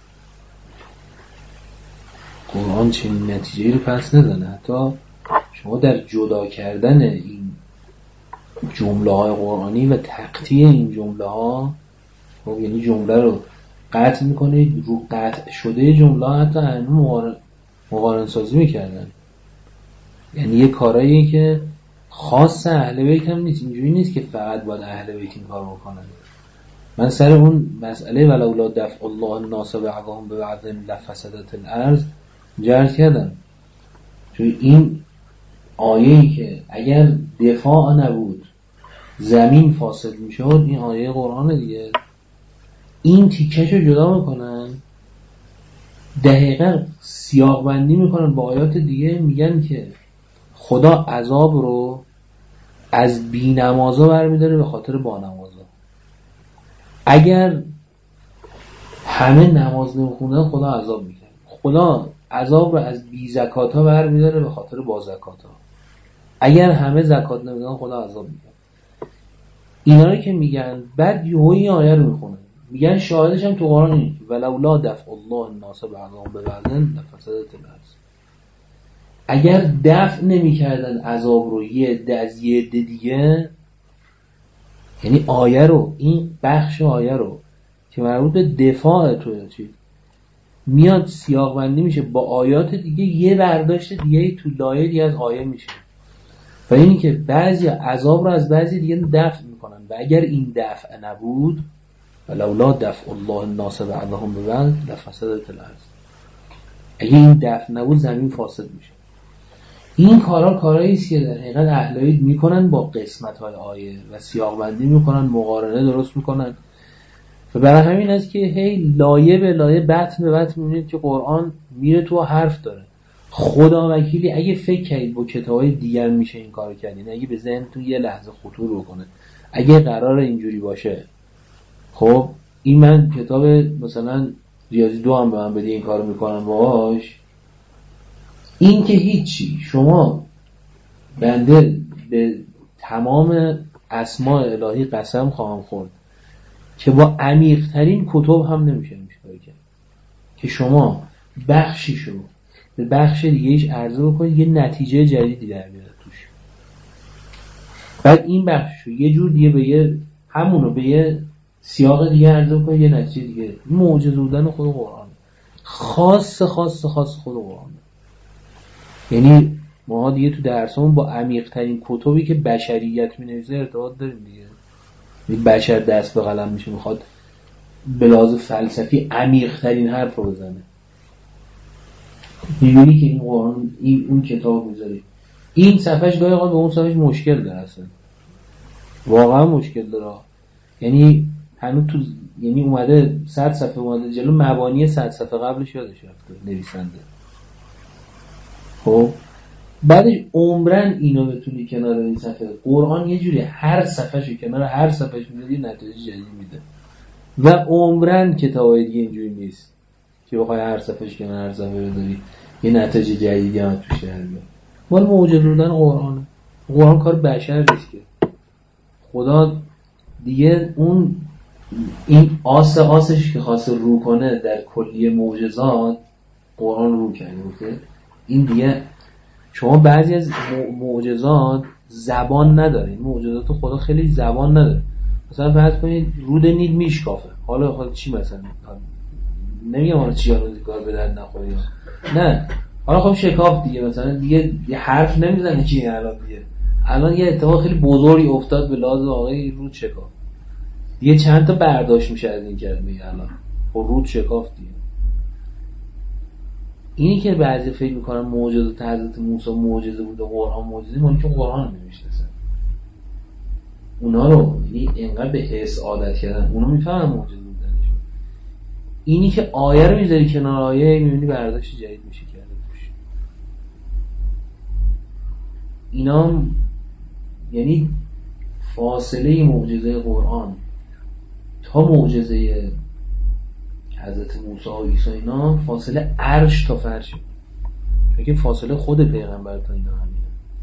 قرآن چنین نتیجه‌ای رو پس نزنه. حتی شما در جدا کردن این جمله های قرآنی و تقطیع این جمله ها خب یعنی جمله رو قطع میکنید، رو قطع شده جمله حتی همین مقارن مقارن سازی میکردن. یعنی یه کارایی که خاص اهل بیت هم نیست، اینجوری نیست که فقط باید اهل بیت این کار بکنن. من سر اون مسئله ولولا دفع الله الناس بعضهم ببعض لفسدت الارض جرد کردم، چون این آیه‌ای که اگر دفاع نبود زمین فاسد میشد، این آیه قرآن دیگه، این تیکه‌شو جدا میکنن، دقیقا سیاق بندی میکنن با آیات دیگه، میگن که خدا عذاب رو از بی نمازا برمیداره به خاطر با نمازا. اگر همه نماز نمیخوندن خدا عذاب میکنه، خدا عذاب رو از بی زکاتا برمیداره به خاطر با زکاتا. اگر همه زکات نمیدن خدا عذاب میکنه. اینا رو که میگن بعد یهو این آیه رو میخونن، میگن شاهدش هم تو قرآن اینه ولولا دفع الله الناس بعضهم ببعض لفسدت الارض. اگر دفع نمیکردن عذاب رو یه عده از یه عده دیگه، یعنی آیه رو، این بخش آیه رو که مربوط به دفاع توی چی میاد سیاق بندی میشه با آیات دیگه، یه برداشت دیگه تو لایه دیگه از آیه میشه، و اینی که بعضی عذاب رو از بعضی دیگه دفع میکنن. و اگر این دفع نبود ولولا دفع الله الناس بعضهم ببعض لفسدت الارض، اگه این دفع نبود زمین فاسد میشه. این کارا کارایی است که در حقیقت اهل بیت میکنن با قسمت‌های آیه و سیاق بندی میکنن، مقارنه درست میکنن. و برای همین است که هی لایه به لایه بطن به بطن میبینید که قرآن میره تو حرف داره. خدا وکیلی اگه فکر کردید با کتابای دیگر میشه این کارو کردین، اگه به ذهنتون یه لحظه خطور بکنه اگه قرار اینجوری باشه، خب این من کتاب مثلا ریاضی دو هم به من بده این کارو میکنم باهاش، این که هیچی. شما بنده به تمام اسماء الهی قسم خواهم خورد که با عمیق‌ترین کتب هم نمیشه میشه کاری کرد که شما بخشیشو به بخش دیگه‌ایش عرضه بکنید، یه نتیجه جدیدی در بیاد توش. بعد این بخششو یه جور دیگه به یه همونو به یه سیاق دیگه عرضه بکنید، یه نتیجه دیگه. معجزه بودن خود قرآن، خاص خاص خاص خود قرآن. یعنی ما دیگه تو درسمون با عمیق‌ترین کتبی که بشریت می‌نویسه ارتباط داریم دیگه. یعنی بشر دست به قلم میشه، میخواد به لحاظ فلسفی عمیق‌ترین حرف رو بزنه، می‌بینی که این قرآن این اون کتاب میذاری، این صفحش گاهی اوقات به اون صفحش مشکل داره، اصلا واقعا مشکل داره. یعنی هنوز تو یعنی اومده صد صفحه اومده جلو، مبانی صد صفحه قبلش یادش رفته نویسنده. خب بعدش عمرن اینو بتونی کنار این صفحه قرآن یه جوری هر صفحهشو کنار هر صفحهش میذاری نتیجه جدید میده، و عمرن کتابای دیگه اینجوری نیست که بخوای هر صفحهش کنار هر صفحه بذاری یه نتیجه جدیدی هم توش در بیاد. مال معجزه بودن قرآن. قرآن کار بشر نیست که خدا دیگه اون این آس آسش که خاص رو کنه در کلیه معجزات قرآن رو کرده. این دیگه شما بعضی از معجزات زبان نداره، معجزات خدا خیلی زبان نداره. مثلا فرض کنید رود نیل میشکافه، حالا خود چی مثلا نمیگم حالا چی حالا کار به درد نخوره، نه حالا خب شکاف دیگه، مثلا دیگه یه حرف نمیزنه چی الان دیگه الان یه اتفاق خیلی بزرگی افتاد به لحاظ واقعی، رود شکاف دیگه، چند تا برداشت میشه از این کرد میگه الان خب رود شکاف دیگه. اینی که بعضی فکر میکنن معجزات حضرت موسی معجزه بوده، قرآن معجزه، مالی که قرآن نمیشناسن اونا رو، یعنی اینقدر به حس عادت کردن اونا میفهمن معجزه بودنش. اینی که آیه رو میذاری کنار آیه میبینی برداشت جدید میشه کرده توش. اینا یعنی فاصله معجزه قرآن تا معجزه حضرت موسی و عیسی اینا فاصله عرش تا فرش، میگه فاصله خود پیغمبر تا اینا همینه.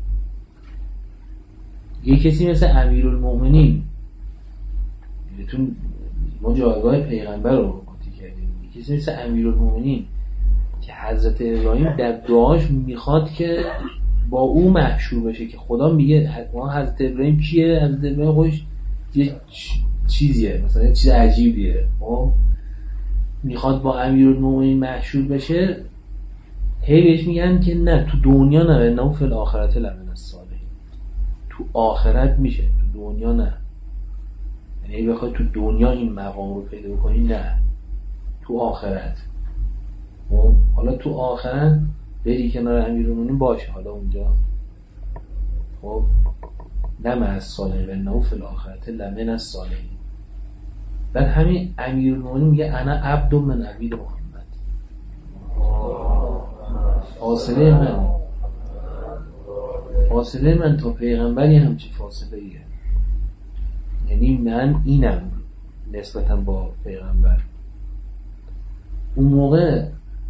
یه کسی مثل امیرالمومنین، میتون ما جایگاه پیغمبر رو قاطی کردیم، یه کسی مثل امیرالمومنین که حضرت ابراهیم در دعاش میخواد که با او محشور بشه، که خدا میگه حضرت ابراهیم کیه؟ حضرت ابراهیم خودش یه چیزیه، مثلا یه چیز عجیبیه، میخواد با امیرالمومنین محشور بشه. هی بهش میگن که نه تو دنیا نه، نه فی الاخرت لمن الصالحین، تو آخرت میشه تو دنیا نه. یعنی بخوای تو دنیا این مقام رو پیدا کنی، نه، تو آخرت. خب حالا تو آخرت بری کنار امیرالمومنین باشه، حالا اونجا خب نه من از صالحین و نه فی الاخرت لمن از صالحین. بعد همین امیرالمومنین میگه انا عبد من عبید محمد. فاصله من فاصله من تا پیغمبری همچی فاصله ایه، یعنی من اینم نسبتا با پیغمبر. اون موقع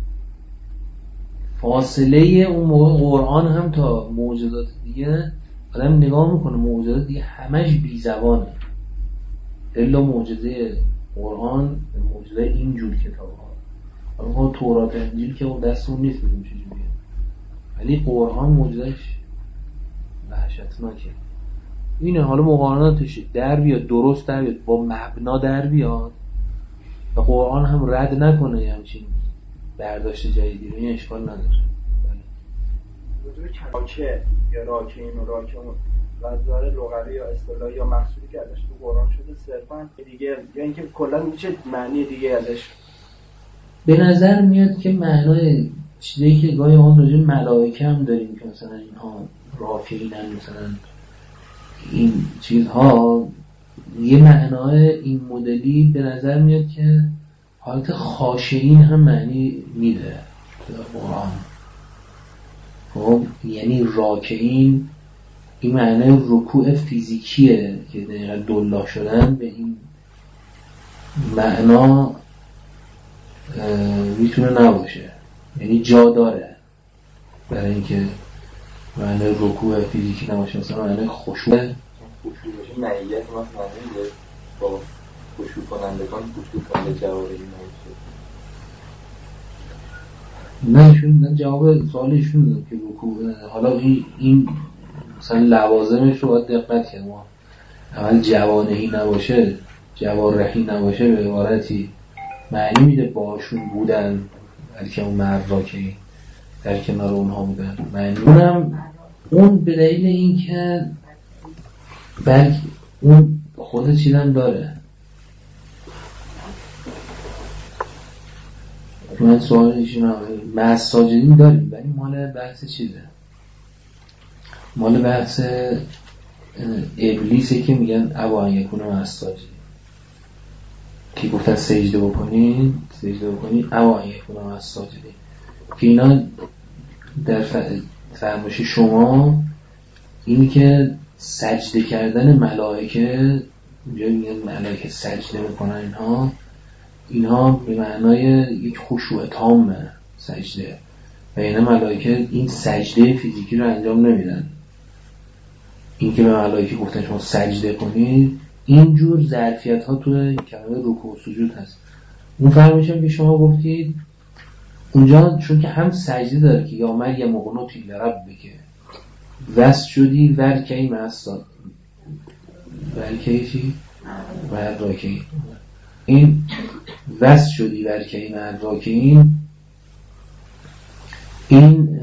فاصله اون موقع قرآن هم تا معجزات دیگه آدم نگاه میکنه، معجزات دیگه همش بی زبانه الا معجزه قرآن، معجزه اینجور کتاب ها. حالا تورات انجیل که اون دستمون نیست بگیم چجوریه، ولی قرآن معجزهش وحشتناکه. اینه حالا مقارناتش در بیاد، درست در بیاد، با مبنا در بیاد و قرآن هم رد نکنه همچین برداشت جدیدی رو، این اشکال نداره. وجود کراکه یا راکین و راکمون وظاهر لغوی یا اصطلاحی یا محصولی که ازش تو قرآن شده صرفا دیگه، یا اینکه کلا میشه معنی دیگه ازش؟ به نظر میاد که معنای چیزی که گاهی آن راجع ملائکه هم داریم که مثلا اینها رافعینن، مثلا این چیزها یه معنای این مدلی به نظر میاد که حالت خاشعین هم معنی میده در قرآن. خب یعنی راکعین این معنای رکوع فیزیکیه که دقیقا دلا شدن، به این معنا میتونه نباشه، یعنی جا داره برای اینکه معنای رکوع فیزیکی نباشه، مثلا معنای خشوع خشوع باشه معیت مثلا معنی با خشوع کنندگان خشوع کننده جوارحی نباشه. نه ایشون جواب سوالشون داد که رکوع، حالا این این مثلا لوازمش رو باید دقت کنیم. اول جوانهی نباشه، جوارحی نباشه، به عبارتی معنی میده باشون بودن، بلکه اون مرد را که در کنار اونها بودن. معنی اونم اون به دلیل این که بلکه اون خود چیدن داره. من سوالش اینه، مساجدین داریم ولی مال بحث چیزه، مال بحث ابلیسه که میگن ابا ان یکون مساجد، که گفتن سجده بکنین سجده بکنین ابا ان یکون مساجد، که اینا در فرمایش شما اینی که سجده کردن ملائکه، اونجا میگن ملائکه سجده میکنن، اینها اینها به معنای یک خشوع تامه سجده، و اینا ملائکه این سجده فیزیکی رو انجام نمیدن. این که به ملائکه گفتن شما سجده کنید، اینجور ظرفیت ها توی کلمه رکوع و سجود هست. اون فرمایشم که شما گفتید اونجا، چون که هم سجده داره که یا مریم قنوتی لربک واسجدی ورکعی مع الصالحین، ورکعی چی؟ ورکعی، این واسجدی ورکعی مع الراکعین، این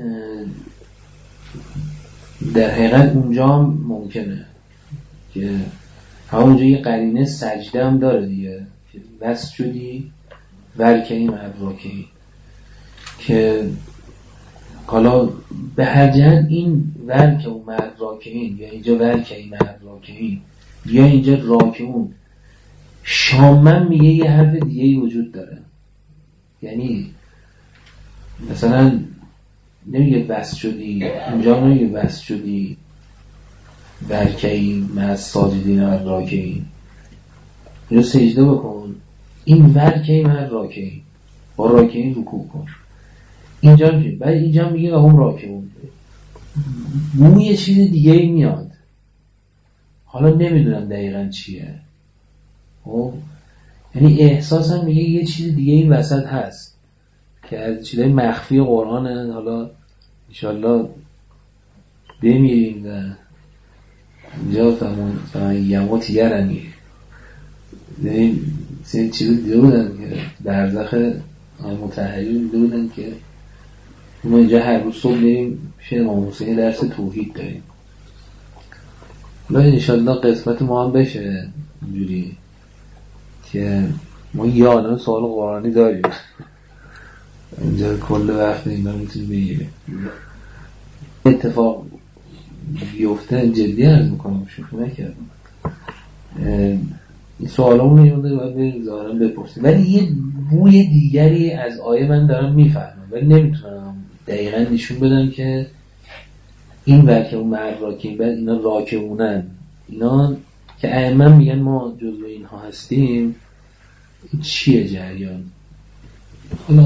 در حقیقت اونجا هم ممکنه که همونجا یه قرینه سجده هم داره دیگه، واسجدی ورکعی مع الراکعین، که حالا به هر جهت این ورکع و مع الراکعین یا اینجا ورکعی مع الراکعین یا اینجا راکعون، شامن میگه یه حرف دیگه وجود داره. یعنی مثلا نمیگه بس شدی، اینجا نمیگه بس شدی ورکعی مع الساجدین و الراکعین، اینو سجده بکن، این ورکعی مع الراکعین، با راکعین رکوع کن. اینجا میگه بعد اینجا میگه هم راکعون، اون یه چیز دیگه ای میاد، حالا نمیدونم دقیقاً چیه. خب یعنی احساس هم میگه یه چیز دیگه این وسط هست که از چیزای مخفی قرآنه. حالا انشالله بمیریم و اینجا فهمون یموت یرنی این چیز دیده بودن که برزخ متحری دیده بودن که ما اینجا هر روز صبح بریم پیش امام حسین درس توحید داریم. حالا انشالله قسمت ما هم بشه اینجوری که ما یه عالم سوال قرآنی داریم اینجا کل وقت اینا میتونی بگیره اتفاق بیفته جدی عرض میکنم شوخی نکردم این سوالامون میمونده باید بریم ظاهرا بپرسیم ولی یه بوی دیگری از آیه من دارم میفهمم ولی نمیتونم دقیقا نشون بدم که این ورکه اون مرد راکعین بعد اینا راکعونن اینا که ائمه میگن ما جزو اینها هستیم این چیه جریان حالا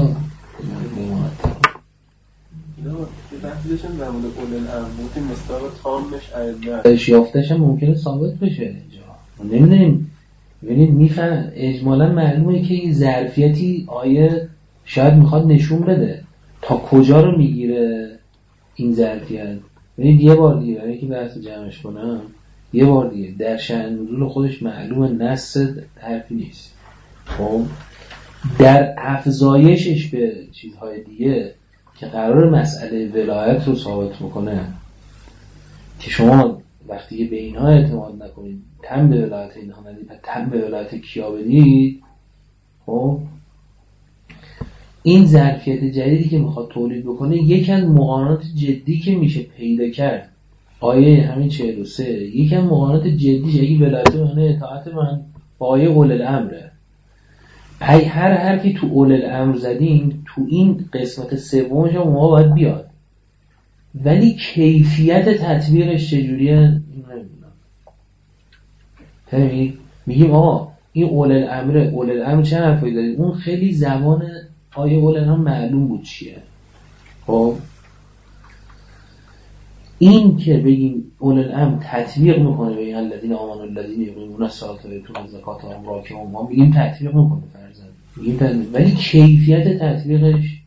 نه یه بحثی داشتم در مورد اول الامر که مصداق تامش ائمه اش یافتش هم ممکنه ثابت بشه اینجا ما نمیدونیم ببینید میفهم اجمالا معلومه که این ظرفیتی آیه شاید میخواد نشون بده تا کجا رو میگیره این ظرفیت ببینید یه بار دیگه برای اینکه بحث جمعش کنم یه بار دیگه در شأن نزول خودش معلومه نص حرفی نیست خب در افزایشش به چیزهای دیگه که قرار مسئله ولایت رو ثابت میکنه که شما وقتی به اینها اعتماد نکنید تم به ولایت اینها ندید و تم به ولایت کیا بدید خب این ظرفیت جدیدی که میخواد تولید بکنه یکم مقارنات جدی که میشه پیدا کرد آیه همین چهل و سه یکم مقارنات جدی اگه ولایت من اطاعت من با آیه اول الامره ای هر حرفی تو اول الامر زدین تو این قسمت سومش هم ما باید بیاد ولی کیفیت تطبیقش چجوریه این نمیدونم فهمید میگیم آقا این اول الامر اول الامر چه حرفی دارید اون خیلی زبان آیه اول الامر معلوم بود چیه خب این که بگیم اول الامر تطبیق میکنه به این الذین آمنوا الذین یقیمون الصلاة و یؤتون الزکات و هم راکعون ما میگیم تطبیق میکنه فرضاً میگیم تطبیق ولی کیفیت تطبیقش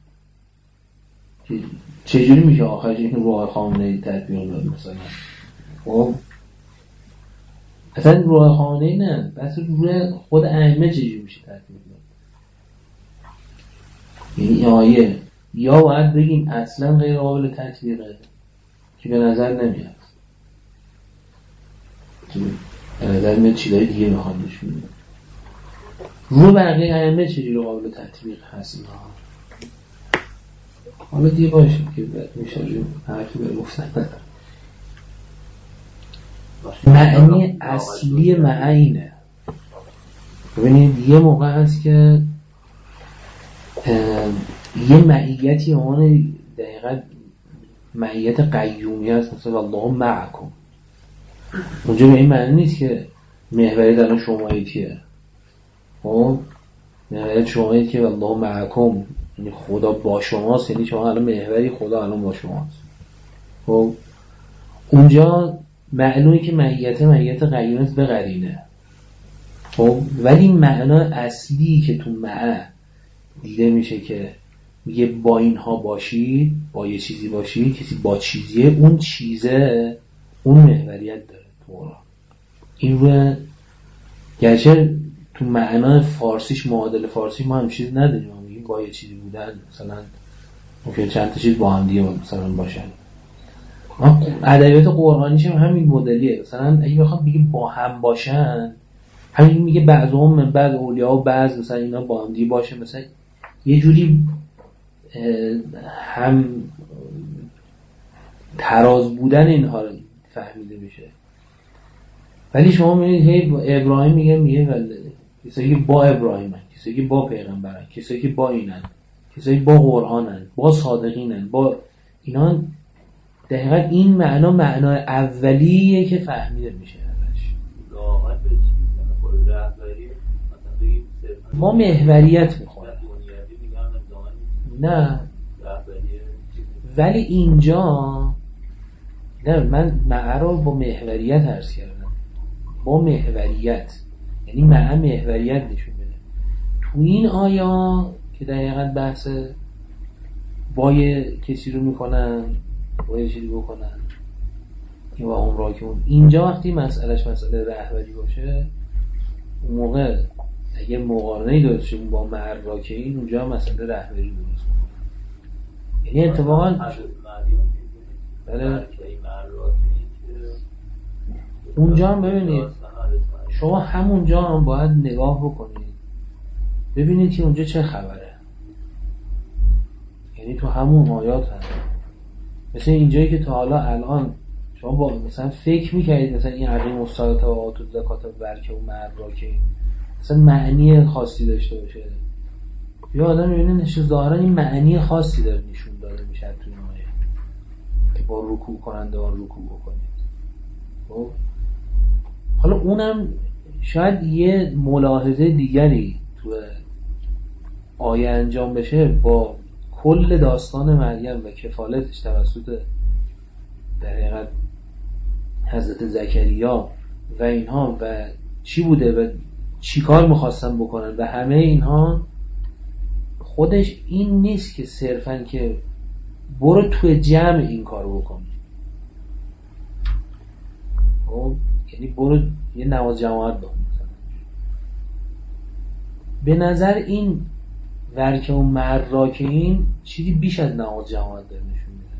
چجوری میشه آخرش این روح خامنه‌ای تطبیق داد مثلا خب اصلا روح خامنه‌ای نه بس روح خود ائمه چجوری میشه تطبیق داد یعنی آیه یا باید بگیم اصلا غیر قابل تطبیقه که به نظر نمیاد به نظر میاد چیزای دیگه میخواد نشون بده رو بقیه ائمه چجوری قابل تطبیق هست حالا دیگه باشه که میشه جو حرفی بگفتن معنی اصلی معینه ببینید یه موقع هست که یه معیتی اون دقیقا معیت قیومی هست مثلا الله معکم اونجا به این معنی نیست که محوری در شمایتیه خب محوری شمایتی که الله معکم یعنی خدا با شماست یعنی شما الان محوری خدا الان با شماست خب اونجا معلومه که معیت معیت قیومی است به قرینه خب ولی معنا اصلی که تو مع دیده میشه که میگه با اینها باشید با یه چیزی باشید کسی با چیزیه اون چیزه اون محوریت داره تو قرآن این رو گرچه تو معنای فارسیش معادل فارسی ما هم چیز نداریم ما میگیم با یه چیزی بودن مثلا ممکن چند تا چیز با هم دیگه مثلا باشن ادبیات قرآنیش هم همین مدلیه مثلا اگه بخوام بگیم با هم باشن همین میگه بعضهم من بعض اولیاء و بعض مثلا اینا با هم دیگه باشه مثلا یه جوری هم تراز بودن اینها رو فهمیده میشه ولی شما میبینید هی ابراهیم میگه میگه ولی کسایی که با ابراهیمن کسایی که با پیغمبرن کسایی که با اینن کسایی با قرآنن با صادقینن با اینا دقیقا این معنا معنا اولیه که فهمیده میشه ما محوریت میخوایم نه ولی اینجا نه من معه رو با محوریت عرض کردم با محوریت یعنی معه محوریت نشون بده تو این آیا که دقیقا بحث با یه کسی رو میکنن با یه چیزی بکنن که با اون را که اون اینجا وقتی مسئلهش مسئله رهبری باشه اون موقع اگه مقارنه‌ای داشته با معر را که این اونجا مسئله رهبری درست میکنه یعنی اتفاقا بله اونجا هم ببینید شما همونجا هم باید نگاه بکنید ببینید که اونجا چه خبره. یعنی تو همون آیات هم مثل اینجایی که تا حالا الان شما با مثلا فکر میکردید مثلا این عقیم الصلاة و آتوا الزکاة و برکه و معراکین مثلا معنی خاصی داشته باشه، یا آدم میبینه نشه ظاهرا این معنی خاصی داره نشون داده میشه توی این آیه که با رکوع کننده و رکوع بکنید. خب حالا اونم شاید یه ملاحظه دیگری تو آیه انجام بشه با کل داستان مریم و کفالتش توسط در حقیقت حضرت زکریا و اینها و چی بوده و چی کار میخواستن بکنن و همه اینها، خودش این نیست که صرفاً که برو توی جمع این کار بکن. خب یعنی برو یه نماز جماعت بکن. به نظر این ورکه و مراکین چیزی بیش از نماز جماعت داره نشون میده.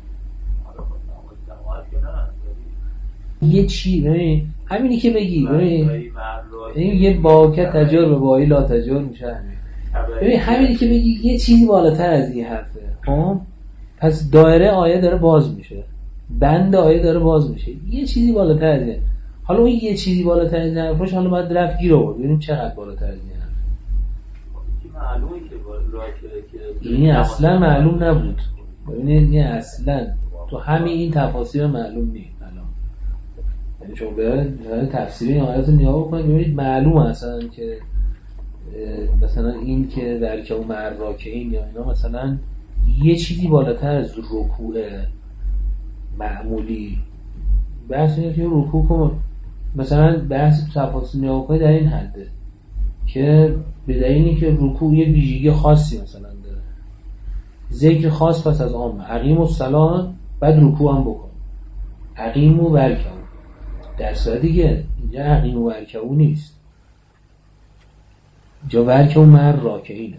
یه چی ببین همینی که بگی ببین این یه باکت تجار و بایی لا تجار میشه. ببین همینی که بگی یه چیزی بالاتر از این حرفه. خب پس دایره آیه داره باز میشه، بند آیه داره باز میشه، یه چیزی بالاتر از این. حالا اون یه چیزی بالاتر از این حرفش حالا باید رفت گیر آورد ببینیم چقدر بالاتر از این حرف. معلومه که که این اصلا معلوم نبود. ببینید این اصلا تو همین این تفاسیر معلوم نیست. الان یعنی شما برای تفسیر این آیات نگاه بکنید ببینید معلومه اصلا که مثلا این که ورکه و مراکین یا اینا مثلا یه چیزی بالاتر از رکوع معمولی. بحث اینه که رکوع کن مثلا بحث تفاسیر نگاه کنید در این حده که به دلیلی که رکوع یه ویژگی خاصی مثلا داره، ذکر خاص پس از آن عقیم الصلاة بعد رکوع هم بکن، عقیم و ورکع. در صورتی که اینجا عقیم و ورکع نیست، اینجا ورکع و مراکعینه.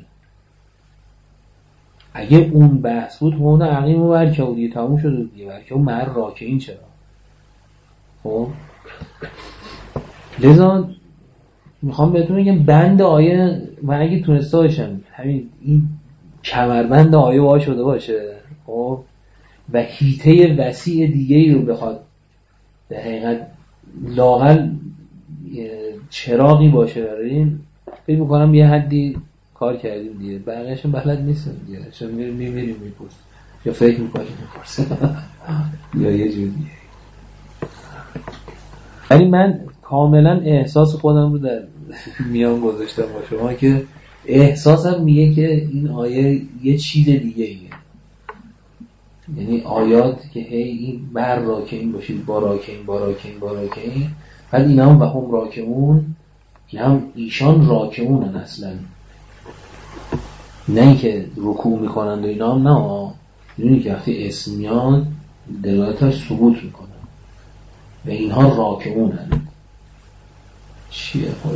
اگه اون بحث بود اون عقیم و ورکع دیگه تموم شده دیگه، ورکع و مراکعین چرا؟ خب لذا میخوام بهتون بگم بند آیه و اگه تونسته باشم همین این کمربند آیه وا شده باشه خب و حیطه وسیع دیگه ای رو بخواد در حقیقت لااقل چراغی باشه برای فکر میکنم یه حدی کار کردیم دیگه. بقیه‌اش بلد نیستم دیگه، چون میریم میریم میپرسیم یا فکر میکنیم میپرسیم یا یه جور دیگه. ولی من کاملا احساس خودم رو در میان گذاشتم با شما که احساسم میگه که این آیه یه چیز دیگه ایه. یعنی آیات که هی این بر راکعین باشید با راکعین با راکعین با راکعین بعد اینا هم و هم راکعون، این هم ایشان راکعونن اصلا، نه این که رکوع میکنند و اینا هم نه. میدونی که وقتی اسم میاد دلالتش ثبوت میکنن و اینها راکعونن. چیه خدا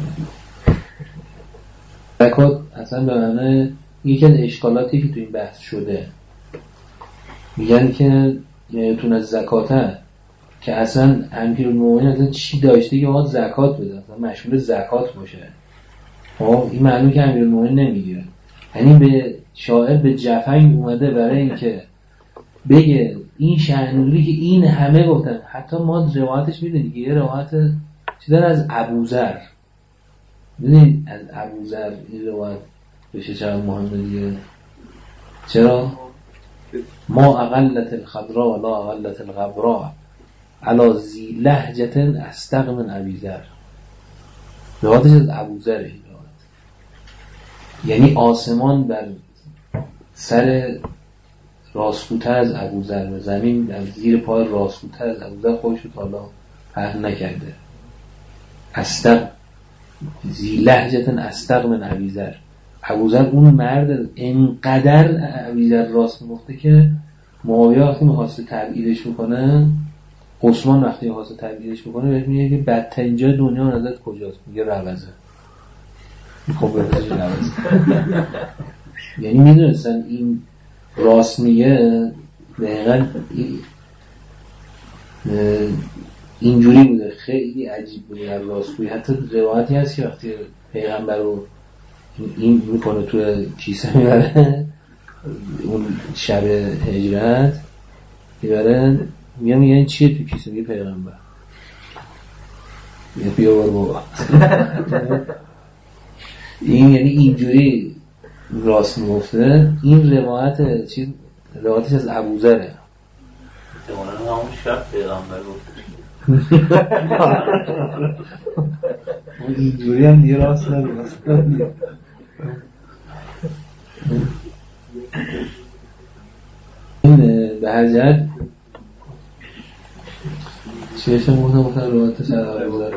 زکات اصلا به معنی یکی از اشکالاتی که تو این بحث شده میگن که یعنیتون از زکاته که اصلا امیرالمومنین اصلا چی داشته که باید زکات بده، اصلا مشمول زکات باشه. خب این معنی که امیرالمومنین نمیگیره، یعنی به شاعر به جفنگ اومده برای اینکه بگه این شأنوری که این همه گفتن. حتی ما روایتش میدونی که یه روایت چی داره از ابوذر، میدونید از ابوذر این روایت بشه چرا مهمه دیگه. چرا؟ ما اقلت الخضراء ولا اقلت الغبراء علی ذی لهجة استغ من ابیذر. روایتش از ابوذر این روایت، یعنی آسمان بر سر راستگوتر از ابوذر و زمین در زیر پای راستگوتر از ابوذر خودش رو تا حالا پهن نکرده. استغ ذی لهجة استغ من ابیذر. ابوذر اون مرد انقدر ابیذر راست میگفته که معاویه وقتی میخواسته تبعیدش بکنه، عثمان وقتی میخواسته تبعیدش بکنه بهش میگه که بدترین جای دنیا نظرت کجاست؟ میگه روزه. خب بهترین روزه. یعنی میدونستن این راست میگه دقیقا اینجوری بوده، خیلی عجیب بوده در راستگویی. حتی روایتی هست که وقتی پیغمبر رو این میکنه توی کیسه میبره اون شب هجرت میبره، میگه میگه این چیه تو کیسه؟ میگه پیغمبر. میگه بیا بار بابا. این یعنی اینجوری راست میگفته. این روایت چیز روایتش از ابوذره. احتمالاً همون شب پیغمبر گفته. اینجوری هم دیگه راست نمیگفته. این به هر جهت چی بشه گفتم گفتم روایت سر ابوذر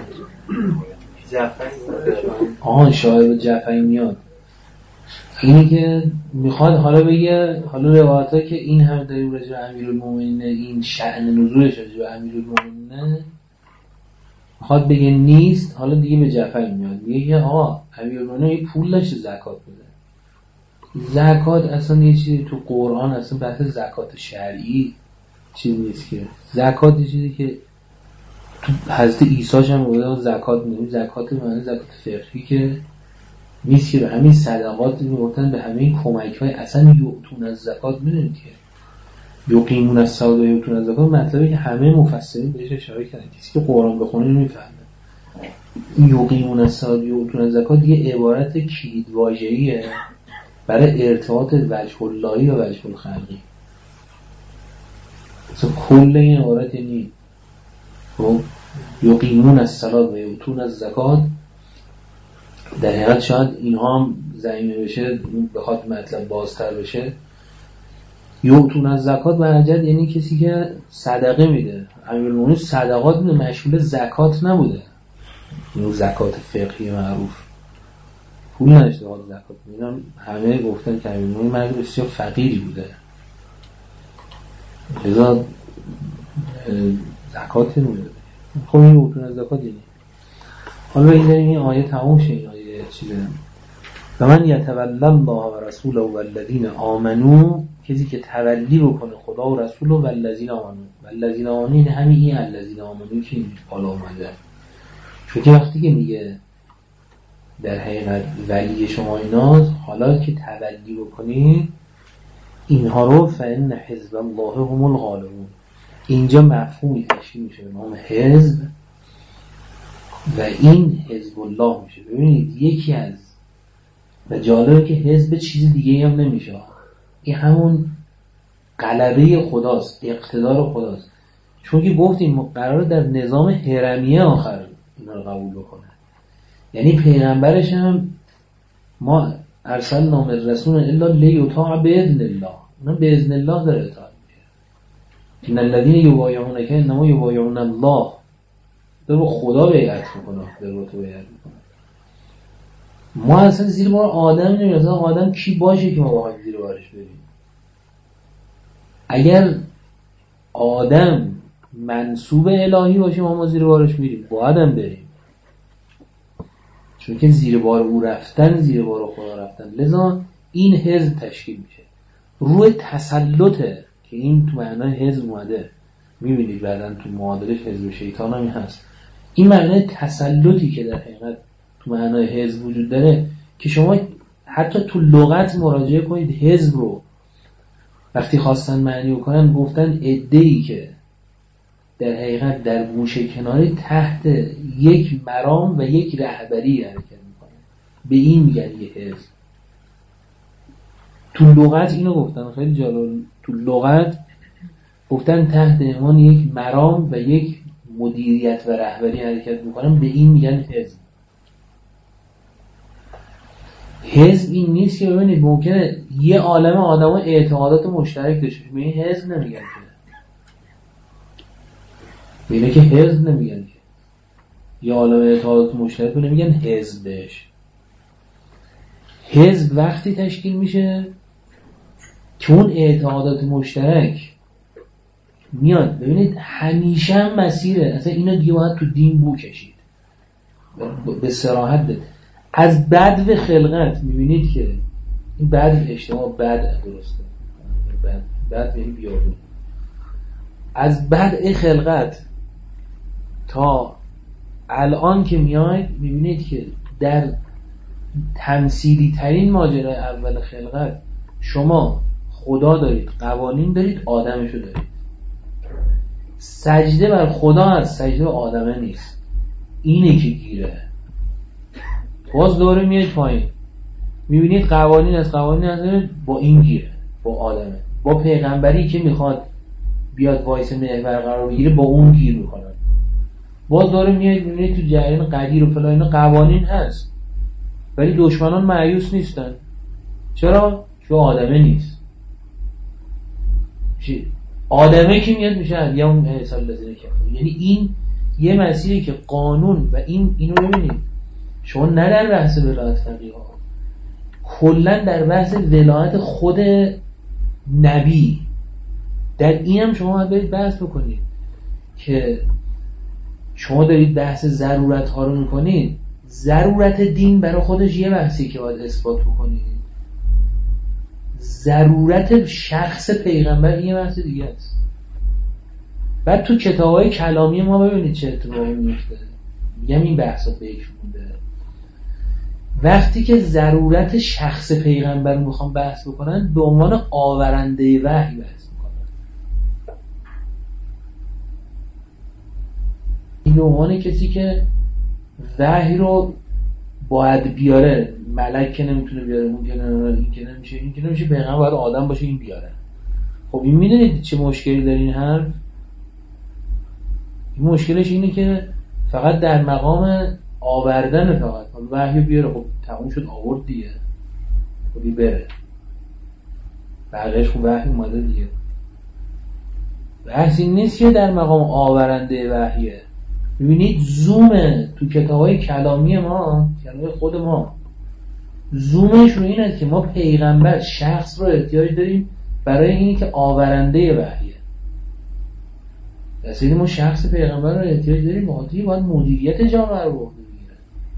آن شاهد جعفری میاد. اینی که میخواد حالا بگه، حالا روایت‌ها که این هم داریم راجع به امیرالمومنین، این شأن نزولش راجع به امیرالمومنین میخواد بگه نیست، حالا دیگه به جعفری میاد میگه آقا امیرالمومنین پول داشته زکات بده. زکات اصلا یه چیزی تو قرآن اصلا بحث زکات شرعی چیز نیست که. زکات یه چیزی که تو حضرت عیسی هم گفته زکات میدونی، زکات معنی زکات فقهی که نیست که به همین صدقات میگفتن، به همین کمک های اصلا یعطون از زکات. میدونید که یقیمون از صلاة و یعطون از زکات مطلبی که همه مفسرین بهش اشاره کردن، کسی که قرآن بخونه نمیفهمه. یقیمون از صلاة و یعطون از زکات یه عبارت کلید واژه‌ایه برای ارتباط وجه اللهی و وجه الخلقی. اصلا کل این عبارت یعنی خب یقیمون از صلاة و یعطون از زکات. در حقیقت شاید اینها هم ضمیمه بشه بخواد مطلب بازتر بشه. یعطون از زکات به حجت یعنی کسی که صدقه میده. امیرالمومنین صدقات میده، مشمول زکات نبوده. این زکات فقهی معروف پول نداشته حال زکات میدن. همه گفتن که امیرالمومنین مرد بسیار فقیری بوده، لذا زکات نمیده. خب این یعطون از زکات یعنی حالا این داریم این آیه تموم شه. این آیه چی بدم و من یتولی الله و رسوله و الذین آمنوا، کسی که تولی بکنه خدا و رسول و الذین آمنوا. و الذین آمنوا این همین این الذین آمنوا که بالا اومده. چون که وقتی که میگه در حقیقت ولی شما ایناست، حالا که تولی بکنید اینها رو فإن حزب الله هم الغالبون، اینجا مفهومی تشکیل میشه به نام حزب و این حزب الله میشه. ببینید یکی از و جالبه که حزب چیز دیگه هم نمیشه، این همون غلبه خداست، اقتدار خداست. چون که گفتیم قراره در نظام هرمیه آخر اینا رو قبول بکنه. یعنی پیغمبرش هم ما ارسلنا من رسول الا لیطاع باذن الله، اونا باذن الله داره اطاعت میشه. ان الذين یبایعونک انما یبایعون الله، داره با خدا بیعت میکنه، داره با تو بیعت میکنه. ما اصلا زیر بار آدم نمیریم. اصلا آدم کی باشه که ما باید زیر بارش بریم؟ اگر آدم منصوب الهی باشه ما ما زیر بارش میریم، باید هم بریم. چون که زیر بار او رفتن زیر بار خدا رفتن. لذا این حزب تشکیل میشه روی تسلطه که این تو معنای حزب اومده. میبینید بعدن تو معادلش حزب شیطان هم هست. این معنای تسلطی که در حقیقت تو معنای حزب وجود داره که شما حتی تو لغت مراجعه کنید حزب رو وقتی خواستن معنی کنن گفتن عده‌ای که در حقیقت در گوشه کناری تحت یک مرام و یک رهبری حرکت میکنن، به این میگن یه حزب. تو لغت اینو گفتن، خیلی جالب. تو لغت گفتن تحت عنوان یک مرام و یک مدیریت و رهبری حرکت میکنن، به این میگن حزب. حزب این نیست که ببینید ممکنه یه عالم آدما اعتقادات مشترک داشته باشه، به این حزب نمیگن که. اینه که حزب نمیگن که. یه عالم اعتقادات مشترک نمیگن حزب بهش. حزب وقتی تشکیل میشه که اون اعتقادات مشترک میاد. ببینید همیشه هم مسیره، اصلا اینا دیگه باید تو دین بو کشید به صراحت ده. از بدو خلقت میبینید که این بدو اجتماع بد درسته، بد بد یعنی بیابون. از بدو خلقت تا الان که میاید میبینید که در تمثیلی ترین ماجرای اول خلقت شما خدا دارید، قوانین دارید، آدمشو دارید. سجده بر خدا هست، سجده به آدمه نیست. اینه که گیره. باز دوره میاد پایین میبینید قوانین از قوانین هست، با این گیره، با آدمه. با پیغمبری که میخواد بیاد وایس محور قرار بگیره، با اون گیر میکنن. باز دوره میاد میبینید تو جریان قدیر و فلان اینا قوانین هست، ولی دشمنان مایوس نیستن. چرا؟ چون آدمه نیست. آدمه که میاد میشه یا اون حساب لازمه که یعنی این یه مسیری که قانون و این اینو ببینید شما نه در بحث ولایت فقیه ها، کلا در بحث ولایت خود نبی، در این هم شما باید برید بحث بکنید که شما دارید بحث ضرورت ها رو میکنید. ضرورت دین برای خودش یه بحثی که باید اثبات بکنید، ضرورت شخص پیغمبر یه بحث دیگه است. بعد تو کتابای کلامی ما ببینید چه اتفاقی میفته. میگم این بحثا فکر مونده. وقتی که ضرورت شخص پیغمبر رو میخوام بحث بکنن، به عنوان آورنده وحی بحث میکنن. این به عنوان کسی که وحی رو باید بیاره. ملک که نمیتونه بیاره، اون که نمیتونه، این که نمیشه، این که نمیشه، پیغمبر باید آدم باشه این بیاره. خب این میدونید چه مشکلی داره این حرف؟ این مشکلش اینه که فقط در مقام آوردن فقط وحی بیاره. خب تموم شد، آورد دیگه، خب این بره بقیهش خب وحی اومده دیگه. بحث این نیست که در مقام آورنده وحیه. میبینید زوم تو کتابای کلامی ما، کلامی خود ما، زومش رو این است که ما پیغمبر شخص رو احتیاج داریم برای اینی که آورنده وحیه. اصلا ما شخص پیغمبر رو احتیاج داریم، باید باید مدیریت جامعه رو بگیره.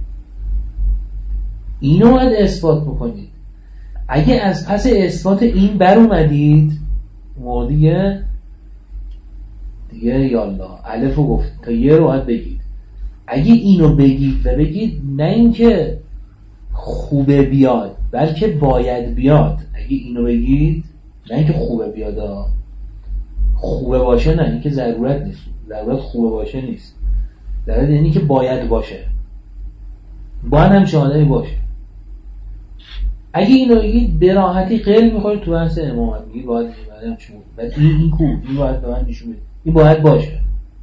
اینو باید اثبات بکنید. اگه از پس اثبات این بر اومدید، ما دیگه دیگه یالله الف رو گفت تا یه رو باید بگید. اگه اینو بگید و بگید نه اینکه خوبه بیاد بلکه باید بیاد، اگه اینو بگید نه اینکه خوبه بیاد، خوبه باشه، نه اینکه ضرورت نیست، ضرورت خوبه باشه نیست، ضرورت یعنی که باید باشه، باید هم شهادتی باشه. اگه اینو بگید به راحتی قل میخورید تو بحث امامت، میگید باید میبادم چون بعد این این کو این باید به من نشون بده، این باید باشه.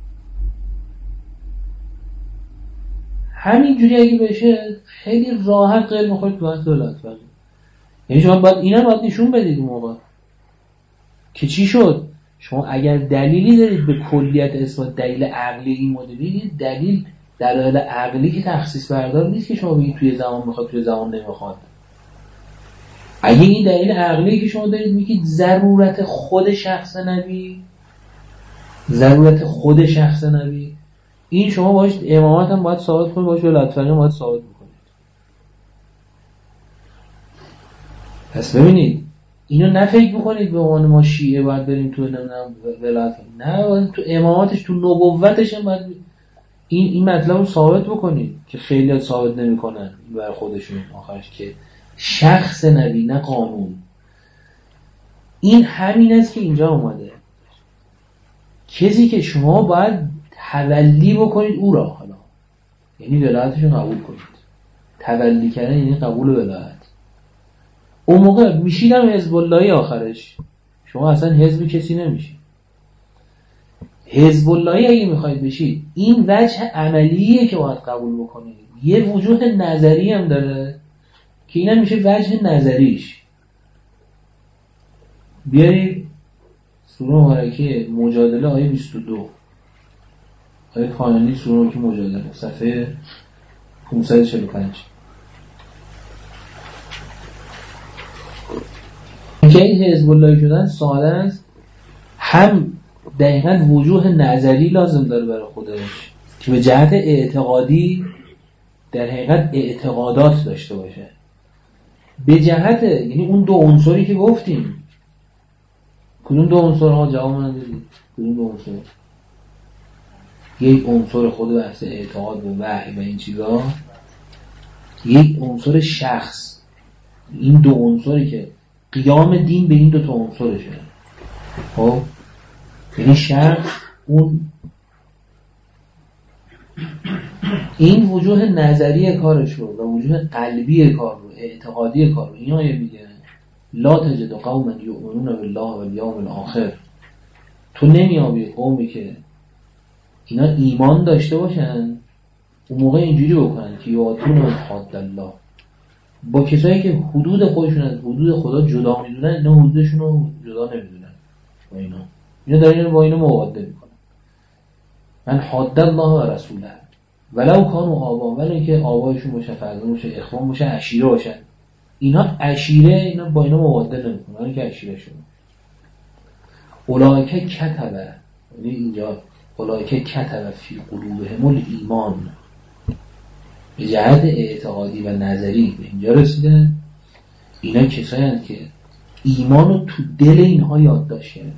همینجوری اگه بشه خیلی راحت قل میخورید تو بحث ولایت فقیه. یعنی شما باید اینم باید نشون بدید اون موقع که چی شد. شما اگر دلیلی دارید به کلیت اثبات، دلیل عقلی این مدلی، دلیل دلایل عقلی که تخصیص بردار نیست که شما بگید توی زمان میخواد توی زمان نمیخواد. اگه این دلیل عقلی که شما دارید میگید ضرورت خود شخص نبی، ضرورت خود شخص نبی، این شما باش امامت هم باید ثابت کنید، باش ولایت فقیه هم باید ثابت بکنید. پس ببینید اینو نه فکر بکنید به عنوان ما شیعه باید بریم تو نمیدونم ولایت، نه باید تو اماماتش، تو نبوتش هم باید این این مطلب رو ثابت بکنید که خیلی ثابت نمیکنن برای خودشون آخرش که شخص نبی نه قانون. این همین است که اینجا اومده. کسی که شما باید تولی بکنید او را، حالا یعنی ولایتشو قبول کنید. تولی کردن یعنی قبول ولایت. اون موقع میشیدم حزب اللهی آخرش، شما اصلا حزب کسی نمیشید. حزب اللهی اگه میخواید بشید این وجه عملیه که باید قبول بکنید. یه وجوه نظری هم داره که اینم میشه وجه نظریش. بیارید سوره مبارکه مجادله آیه بیست و دو، آیه خانانی سوره مبارکه مجادله صفحه پانصد و چهل و پنج. که این حزب اللهی شدن ساده است، هم دقیقاً وجوه نظری لازم داره برای خودش که به جهت اعتقادی در حقیقت اعتقادات داشته باشه، به جهت یعنی اون دو عنصری که گفتیم. کدوم دو عنصر ها جواب من بدید؟ کدوم دو عنصر؟ یک عنصر خود بحث اعتقاد و وحی و این چیزا، یک عنصر شخص. این دو عنصری که قیام دین به این دو تا عنصرشه. خب یعنی شخص اون این وجوه نظری کارش رو و وجوه قلبی کار رو، اعتقادی کار رو، این آیه میگه لا تجد قوما یؤمنون بالله والیوم الاخر. تو نمیابی قومی که اینا ایمان داشته باشن اون موقع اینجوری بکنن که یاتون حد الله، با کسایی که حدود خودشون از حدود خدا جدا میدونن اینا حدودشون رو جدا نمیدونن با اینا اینا دارن با اینا مواده میکنن. من حد الله و رسوله ولو کانوا آبا، ولی که آبایشون باشه، فرزند باشه، اخوان باشه، عشیره باشن، اینا عشیره اینا با اینا مواده نمیکنن، ولی که عشیره شون. اولئک کتبه، یعنی اینجا اولئک کتبه فی قلوبهم الایمان، به جهت اعتقادی و نظری به اینجا رسیدن. اینا کسایی هستند که ایمان رو تو دل اینها یادداشت کردن.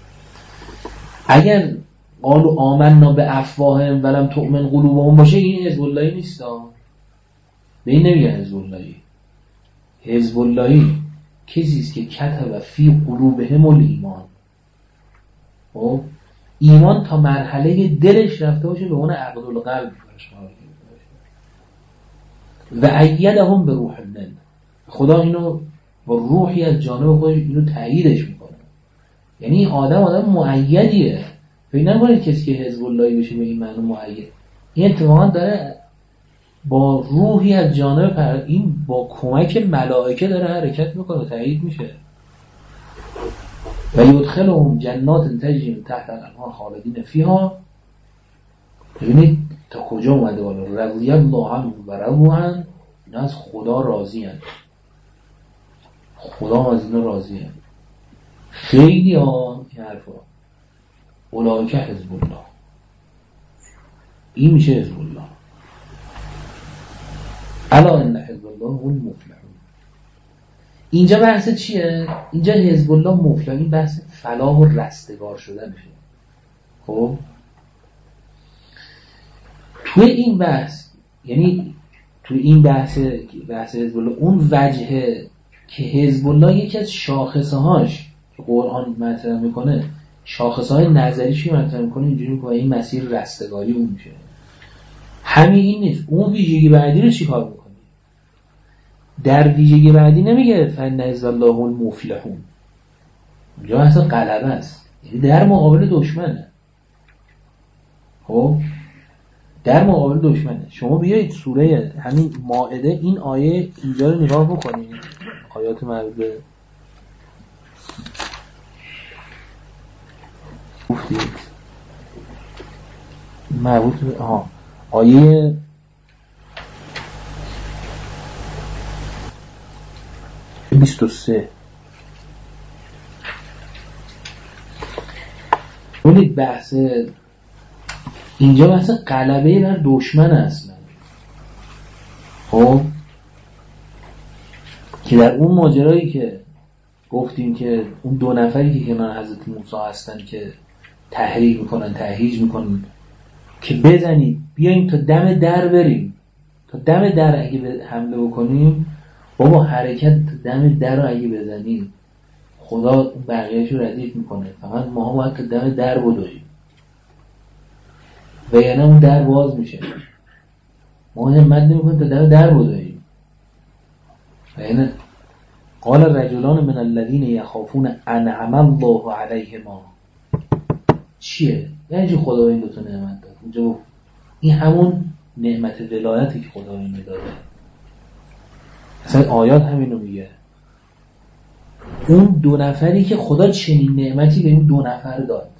اگر قالوا آمنا به افواههم ولم تؤمن قلوبهم باشه این حزب اللهی نیست. به این نمیگن حزب اللهی. حزب اللهی کسی است که کتب فی قلوبهم الایمان، خب ایمان تا مرحله دلش رفته باشه به اون عقد القلب و ایدهم به روح من. خدا اینو با روحی از جانب خودش اینو تاییدش میکنه. یعنی این آدم آدم مؤیدیه. فکر نکنید کسی که حزب اللهی بشه به این معنی مؤید. این اتفاقا داره با روحی از جانب پر... این با کمک ملائکه داره حرکت میکنه، تایید میشه. و یدخلهم جنات تجری من تحت الانهار خالدین فیها. ببینید تا کجا اومده بالا. رضی الله عنهم و رضوا عنه، اینا از خدا راضی هستند، خدا از اینا راضی هست. خیلی ها این حرفا اولئک حزب الله، این میشه حزب الله. الا ان حزب الله هم المفلحون. اینجا بحث چیه؟ اینجا حزب الله مفلح، این بحث فلاح و رستگار شده میشه. خب توی این بحث، یعنی توی این بحث بحث حزب الله، اون وجهه که حزب الله یکی از شاخصه‌هاش که قرآن مطرح میکنه، شاخصهای نظریشی مطرح میکنه، اینجوری میکنه این مسیر رستگاری اون میشه. همین این نیست، اون ویژگی بعدی رو چی کار میکنه؟ در ویژگی بعدی نمیگه فن حزب الله المفلحون، اونجا اصلا غلبه است، یعنی در مقابل دشمنه. خب در مقابل دشمنه. شما بیایید سوره همین مائده این آیه اینجا رو نگاه بکنید، آیات مربوط به گفتید مربوط به ها آیه بیست و سه. ببینید بحث اینجا بحث غلبه بر دشمن اصلا. خب که در اون ماجرایی که گفتیم که اون دو نفری که کنار حضرت موسی هستن که تحریک میکنن، تهییج میکنن که بزنید بیاییم تا دم در بریم، تا دم در اگه حمله بکنیم، بابا حرکت تا دم در رو اگه بزنیم خدا اون بقیه‌شو ردیف میکنه، فقط ما هم باید تا دم در بدویم و یعنی اون در باز میشه. ما همت نمیکنیم تا دم در بدویم. و یعنی قال رجلان من الذين يخافون انعم الله عليهما. چیه؟ یعنی چی خدا این دوتا نعمت داد؟ اونجا این همون نعمت ولایتی که خدا این داده. اصلا آیات همینو میگه. اون دو نفری که خدا چنین نعمتی به این دو نفر داد،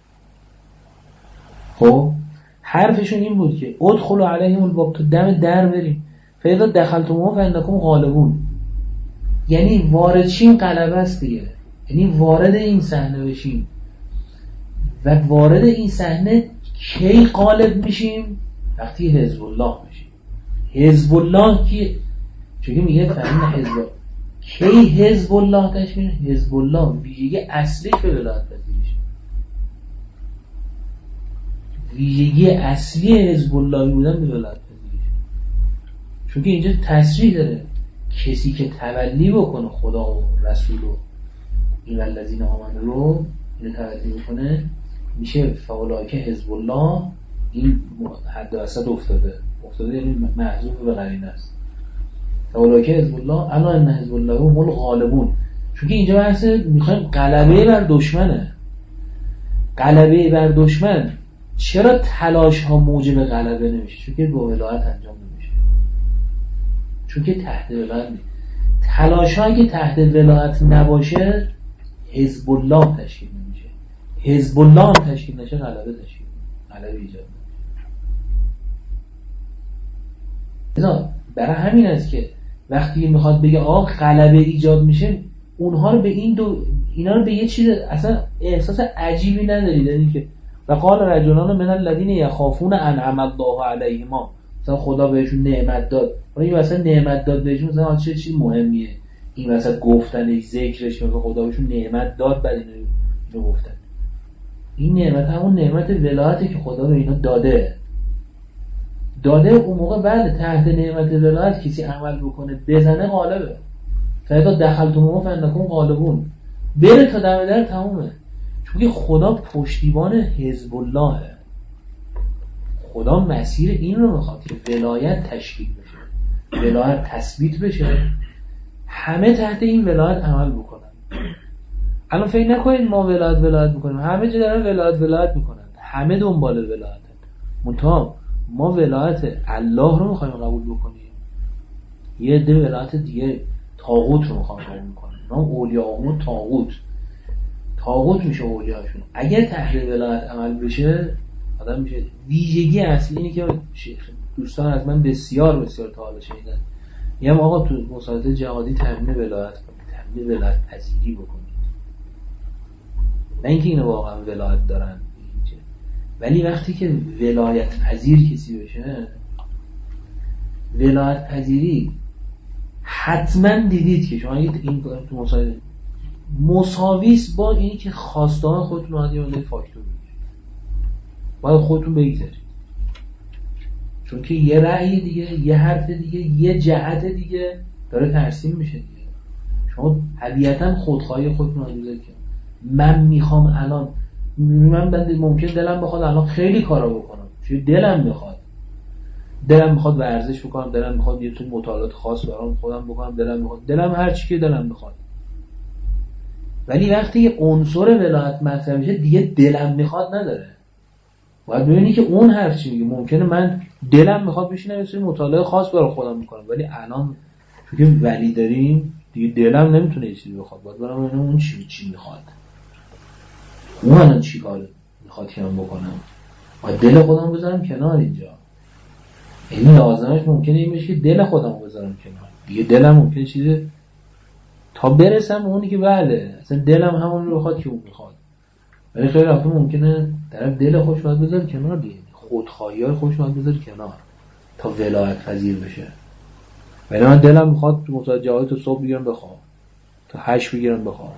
خب حرفشون این بود که ادخلوا علیهم الباب، تو دم در بریم، فاذا دخلتموه فانکم غالبون. یعنی وارد شین غلبه است دیگه، یعنی وارد این صحنه بشیم. و وارد این صحنه کی غالب میشیم؟ وقتی حزب الله میشیم. حزب الله کی؟ چون میگه فهمین حزب الله کی حزب الله تشمیل؟ حزب الله ویژگی اصلیش به ولایت پذیری میشه. ویژگی اصلی حزب اللهی بودن به ولایت پذیری، چون که اینجا تصریح داره کسی که تولی بکنه خدا و رسول و این الذین آمنوا رو اینو تولی بکنه میشه فاولئک حزب الله. این حد وسط افتاده افتاده یعنی محذوف به قرینه است. فاولئک حزب الله الا ان حزب الله هم الغالبون، چون که اینجا بحث میخوایم غلبه بر دشمنه. غلبه بر دشمن چرا تلاش ها موجب غلبه نمیشه؟ چون که با ولایت انجام نمیشه، چون که تحت ولایت نیست. تلاش هایی که تحت ولایت نباشه حزب الله تشکیل نمیشه. حزب الله هم تشکیل نشه غلبه تشکیل غلبه ایجاد نمیشه. برای همین است که وقتی میخواد بگه آقا غلبه ایجاد میشه، اونها رو به این دو اینا رو به یه چیز اصلا احساس عجیبی ندارید، یعنی که وقال رجلان من الذین یخافون انعم الله علیهما، مثلا خدا بهشون نعمت داد، ولی این مثلا نعمت داد بهشون مثلا چه چیز مهمیه این مثلا گفتنش ذکرش که خدا بهشون نعمت داد بعد اینو گفتن. این نعمت همون نعمت ولایتی که خدا به اینا داده داده اون موقع بعد تحت نعمت ولایت کسی عمل بکنه بزنه غالبه. فیدا دخلتم فانکم غالبون، بره تا دم در تمومه، چون که خدا پشتیبان حزب اللهه. خدا مسیر این رو میخواد که ولایت تشکیل بشه، ولایت تثبیت بشه، همه تحت این ولایت عمل بکنن. الان فکر نکنید ما ولایت ولایت میکنیم، همه جا دارن ولایت ولایت میکنن، همه دنبال ولایتن. منتها ما ولایت الله رو میخوایم قبول بکنیم، یه عده ولایت دیگه طاغوت رو میخوام قبول کنیم. اونا اولیاء طاغوت طاغوت میشه اولیاءشون. اگر تحت ولایت عمل بشه آدم میشه. ویژگی اصلی اینه که دوستان از من بسیار بسیار تا حالا شنیدن میگم آقا تو مصاحبه جهادی تامین ولایت کنید، تامین ولایت پذیری بکنید، نه اینکه اینو واقعا ولایت دارن، ولی وقتی که ولایت پذیر کسی بشه، ولایت پذیری حتما دیدید که شما این تو مصاحبه مساویس با اینی که خواستان خودتون رو یه مقدار فاکتور بگیرید، باید خودتون بگذارید، چون که یه رأی دیگه، یه حرف دیگه، یه جهت دیگه داره ترسیم میشه دیگه. شما طبیعتا خودخواهی خودتون رو بگذارید که من میخوام الان من بنده ممکن دلم بخواد الان خیلی کارا بکنم، چون دلم میخواد دلم میخواد ورزش بکنم، دلم میخواد یه تو مطالعات خاص برام خودم بکنم، دلم میخواد دلم هر چی که دلم میخواد. ولی وقتی یه عنصر ولایت مطرح میشه دیگه دلم میخواد نداره. باید ببینی که اون هر چی میگه ممکنه من دلم میخواد بشینم یه سری مطالعه خاص برام خودم میکنم، ولی الان چون که ولی داریم دیگه دلم نمیتونه یه چیزی بخواد، باید برام ببینم اون چی چی میخواد، اون الان چی کار میخواد که من بکنم، باید دل خودم بذارم کنار. اینجا این لازمش ممکنه این بشه که دل خودم بذارم کنار، دیگه دلم ممکنه چیزه تا برسم اونی که بله اصلا دلم همون رو بخواد که اون میخواد، ولی خیلی وقتا ممکنه طرف دل خوش باید بذاره کنار دیگه، خودخواهی های خوش باید بذاره کنار تا ولایت پذیر بشه. ولی من دلم میخواد تو مصاحبه جهادی تو صبح بگیرم بخوام، تا هشت بگیرم بخوام،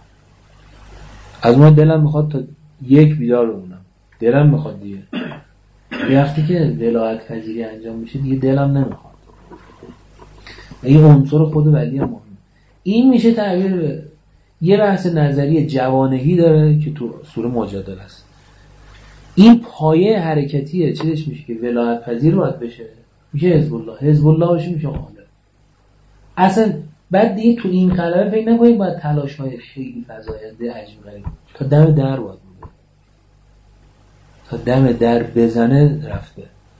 از من دلم میخواد تا یک بیدار بمونم، دلم میخواد دیگه. وقتی که ولایت پذیری انجام میشه دیگه دلم نمیخواد. این عنصر خود ولی هم مهمه. این میشه تعبیر به یه بحث نظری جوانگی داره که تو سوره مجادله است. این پایه حرکتیه، چیزش میشه که ولایت پذیر باید بشه، میشه حزب الله، حزب الله باشه میشه غالب. اصلا بعد دیگه تو این قلمه فکر نکنید باید تلاش‌های خیلی فزاینده عجیب غریب، تا دم در باید بوده، تا دم در بزنه رفته،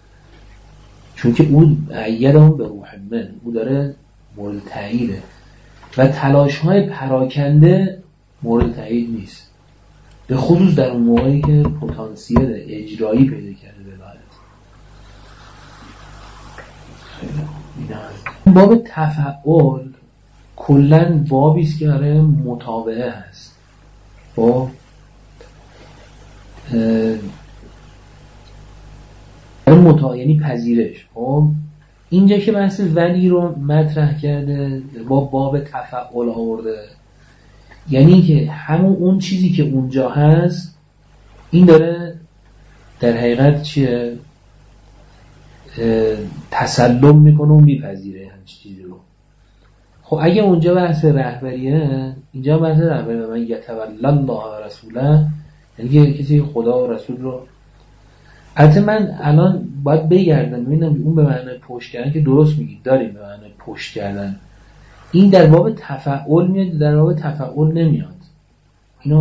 چون که اون ایدهم به روح من، او داره مورد تاییده و تلاش‌های پراکنده مورد تایید نیست، به خصوص در اون موقعی که پتانسیل اجرایی پیدا کرده ولایت. باب تفعول کلن بابی است که برای متابعه هست با متا یعنی پذیرش. خب اینجا که بحث ولی رو مطرح کرده با باب تفعول آورده، یعنی که همون اون چیزی که اونجا هست این داره در حقیقت چیه؟ تسلم میکنه و میپذیره همچین چیزی رو. خب اگه اونجا بحث رهبریه، اینجا بحث رهبری من یتولی الله و رسوله، یعنی کسی خدا و رسول رو. البته من الان باید بگردم ببینم اون به معنی پشت کردن که درست میگید داریم به معنی پشت کردن، این در باب تفعول میاد در باب تفعول نمیاد. اینو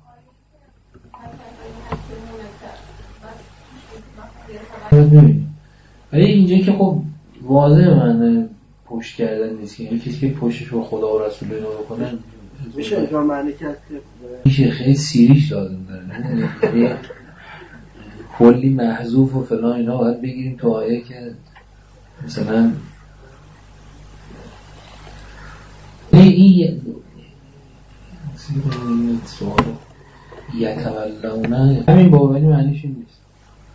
ببینیم. ولی اینجا که خب واضح معنی پشت کردن نیست که یعنی کسی که پشتش رو خدا و رسول الله بکنه میشه اینجا معنی کرد که میشه خیلی سیریش لازم داره کلی محذوف و فلان اینا باید بگیریم تو آیه که مثلا این سوال یتولونه همین باوری معنیش این نیست.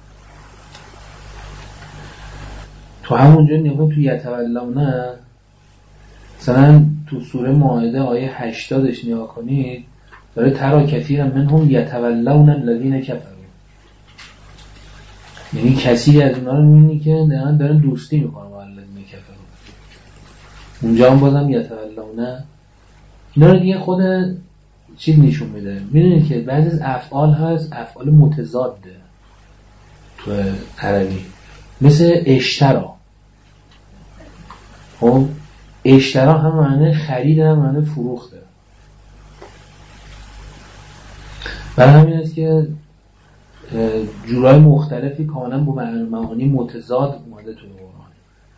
تو همونجا نگاه تو یتولونه مثلا تو سوره مائده آیه هشتادش نگاه کنید داره ترا کثیرا منهم یتولون الذین کفروا، یعنی کسی از اونا رو می‌بینی که دارن دارن دوستی میکنن با الذین کفروا. اونجا هم بازم یتولونه اینا رو دیگه خود چیز نشون میده. میدونید که بعضی از افعال هست افعال متضاده تو عربی، مثل اشترا. خب اشترا هم معنی خرید هم معنی فروخته. برای همین است که جورای مختلفی کاملا با معانی متضاد اومده توی قرآن.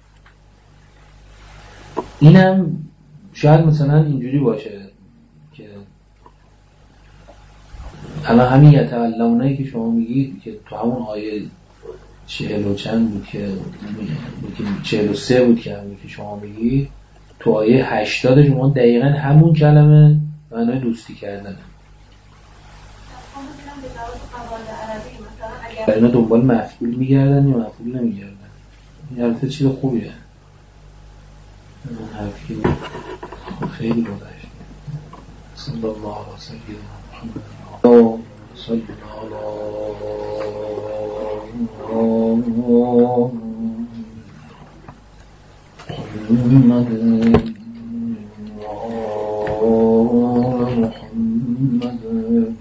اینم شاید مثلا اینجوری باشه که الان همین یتولونایی که شما میگید که تو همون آیه چهل و چند بود که چهل و سه بود که همین که شما میگید تو آیه هشتاد شما دقیقا همون کلمه معنای دوستی کردنه. اینا دنبال مفعول میگردن یا مفعول نمیگردن؟ این حرفه چیز خوبیه. این حرفی خیلی گذشت. صلی الله علیه و سلم صلی الله محمد محمد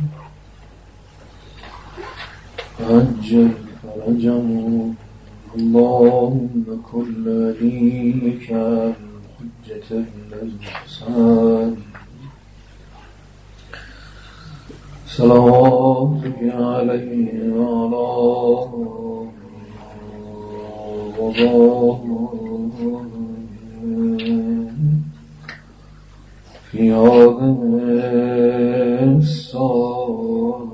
عجل فرجهم اللهم كل ليك الحجة الإحسان صلواتك عليه وعلى في هذه الساعة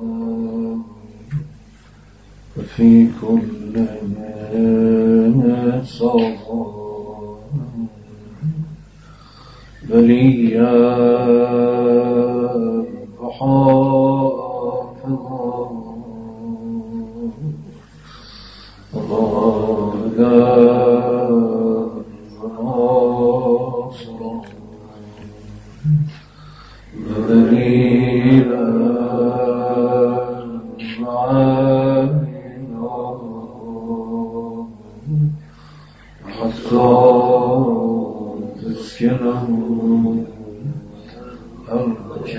وفي كل ساعة وليا وحافظا غادا وناصرا ودليلا معانا حتى تسكنه أرضك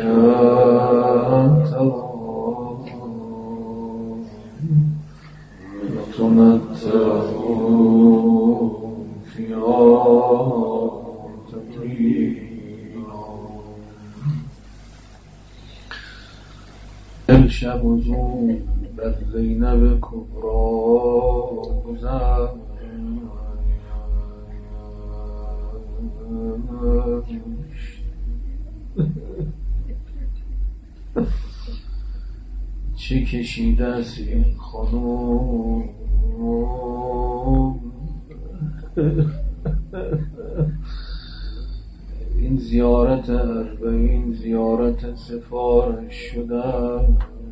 وتمتعه فيها تطهيرا الشب زود بر زینب کبرا گذشت چه کشیده است این خانوم این زیارت اربعین زیارت سفارش شده.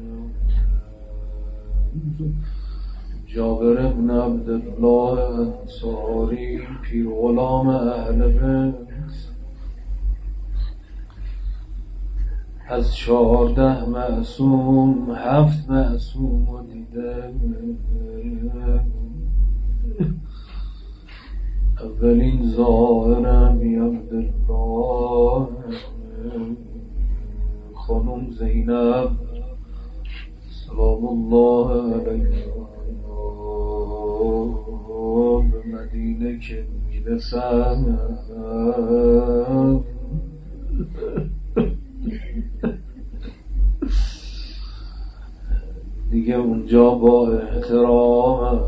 جابر ابن عبدالله انصاری پیر غلام اهل بیت از چهارده معصوم هفت معصوم رو دیدم. اولین ظاهرم عبدالله خانم زینب سلام الله علیها به مدینه که میرسم دیگه اونجا با احترام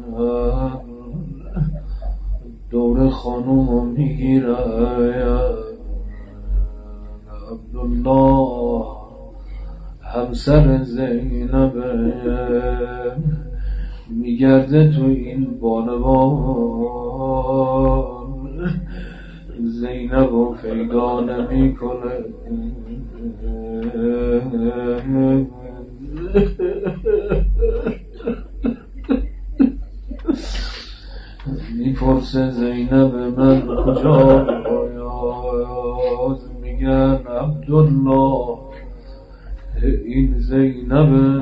دور خانوم رو میگیره عبدالله همسر زینب میگرده تو این بانوان زینب رو پیدا نمی کنه. میپرسه زینب من کجا باید؟ میگن عبدالله این زینب.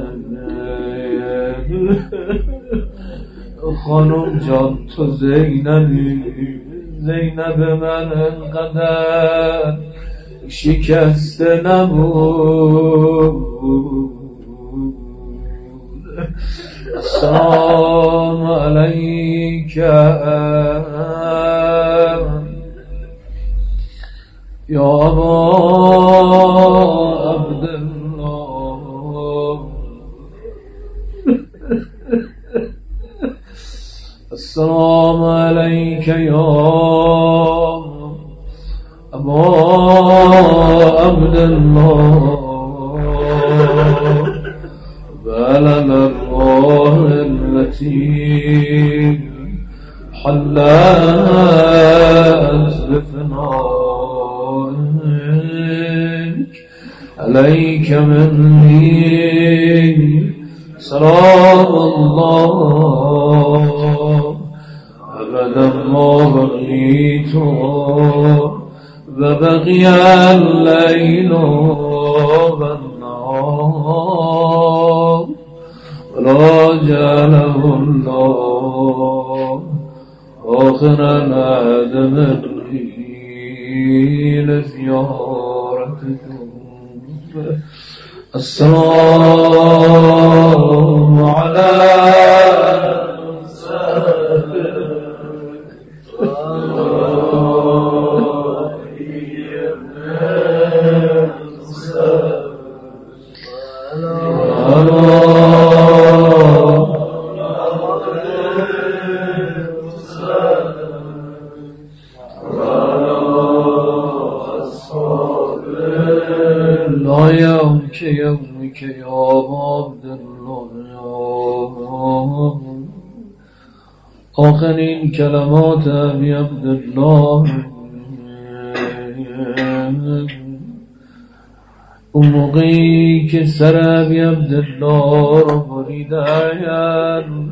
خانم جان تو زینبی، زینب من انقدر شکسته نبود. السلام علیک یا ابا عبدالله. السلام علیک یا ابا عبدالله. وعلى الأرواح التي حلت بفنائك عليك مني سلام الله أبدا ما بقيت وبقي الليل والنهار ولا جعله الله آخر العدم لزيارتكم. السلام على يومك يا عبد الله. آخرین کلمات ابی عبدالله اون موقعی که سر ابی عبدالله رو بریدن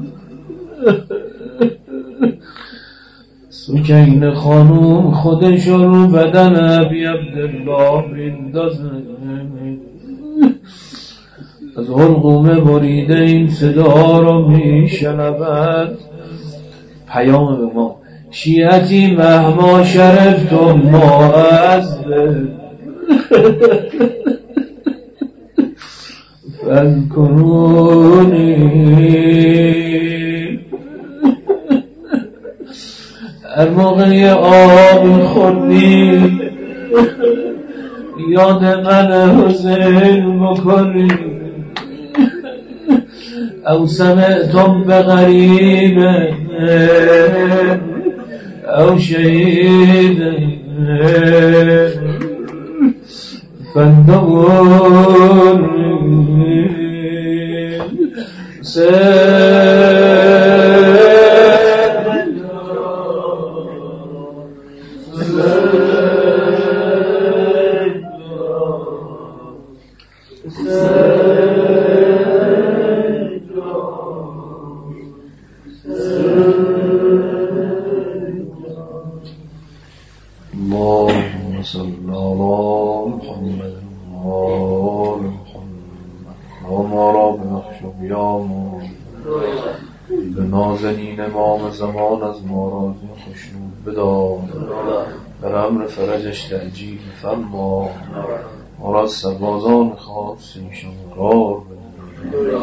سکین خانوم خودش رو بدن ابی عبدالله بندازه. از حلقومه بریده این صدا رو میشنود. پیام به ما شیعتی مهما شرفتم ما از فذکرونی هر موقع آب خوردی یاد من حسین بکنی. او سمعتم بغریب او شهید فندقون اللهم صل على محمد آل محمد و ما را ببخش و بیامرز به نازنین امام زمان از ما راضی خشنود بدار بر امر فرجش تعجیل فرما ما را از سربازان خاص ایشان قرار بده.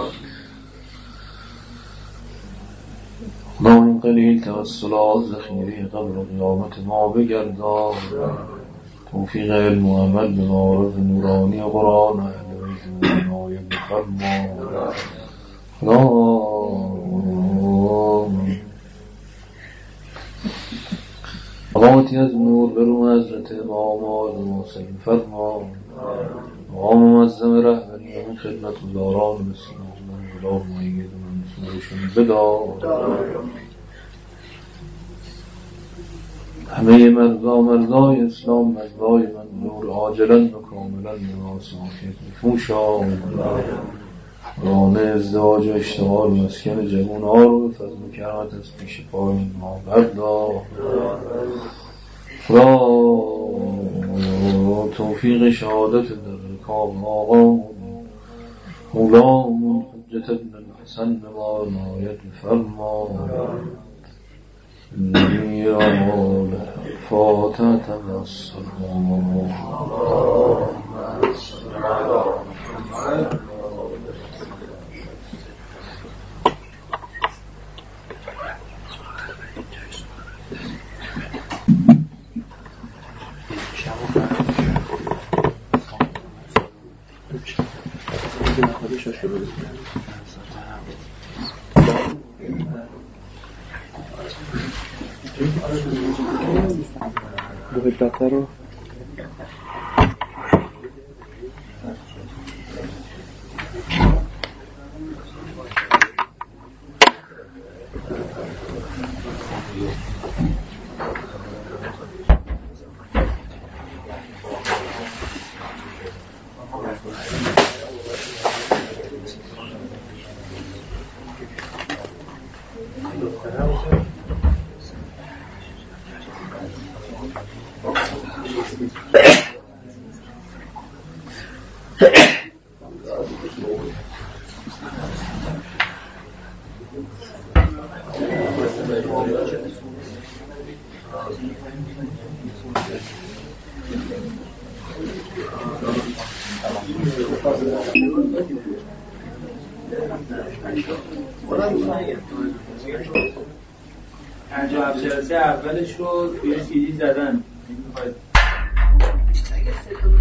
خدا این قلیل توسلات ذخیره قبل قیامت ما بگردان توفیق علم و عمل به معارف نورانی قرآن اهل بیت نایب بفرما. مقامتی از نور برو حضرت امام آدم محسن فرما. مقام معظم رهبری همین خدمت گزاران مثل محمد غلام مؤید منصورشون بدار. همه مرزا مرزای اسلام مرزای منظور عاجلا و کاملا نماس آخر بفوشا. رانه ازدواج و اشتغال مسکن جوان ها رو به فضل و کرمت از پیش پایین ما بردار. خدا توفیق شهادت در رکاب آقا مولامون حجت ابن الحسن ما نایت فرما. نیرال فاتحة والسلام. محبت رو انجام جلسه اولش رو توی سیدی زدن.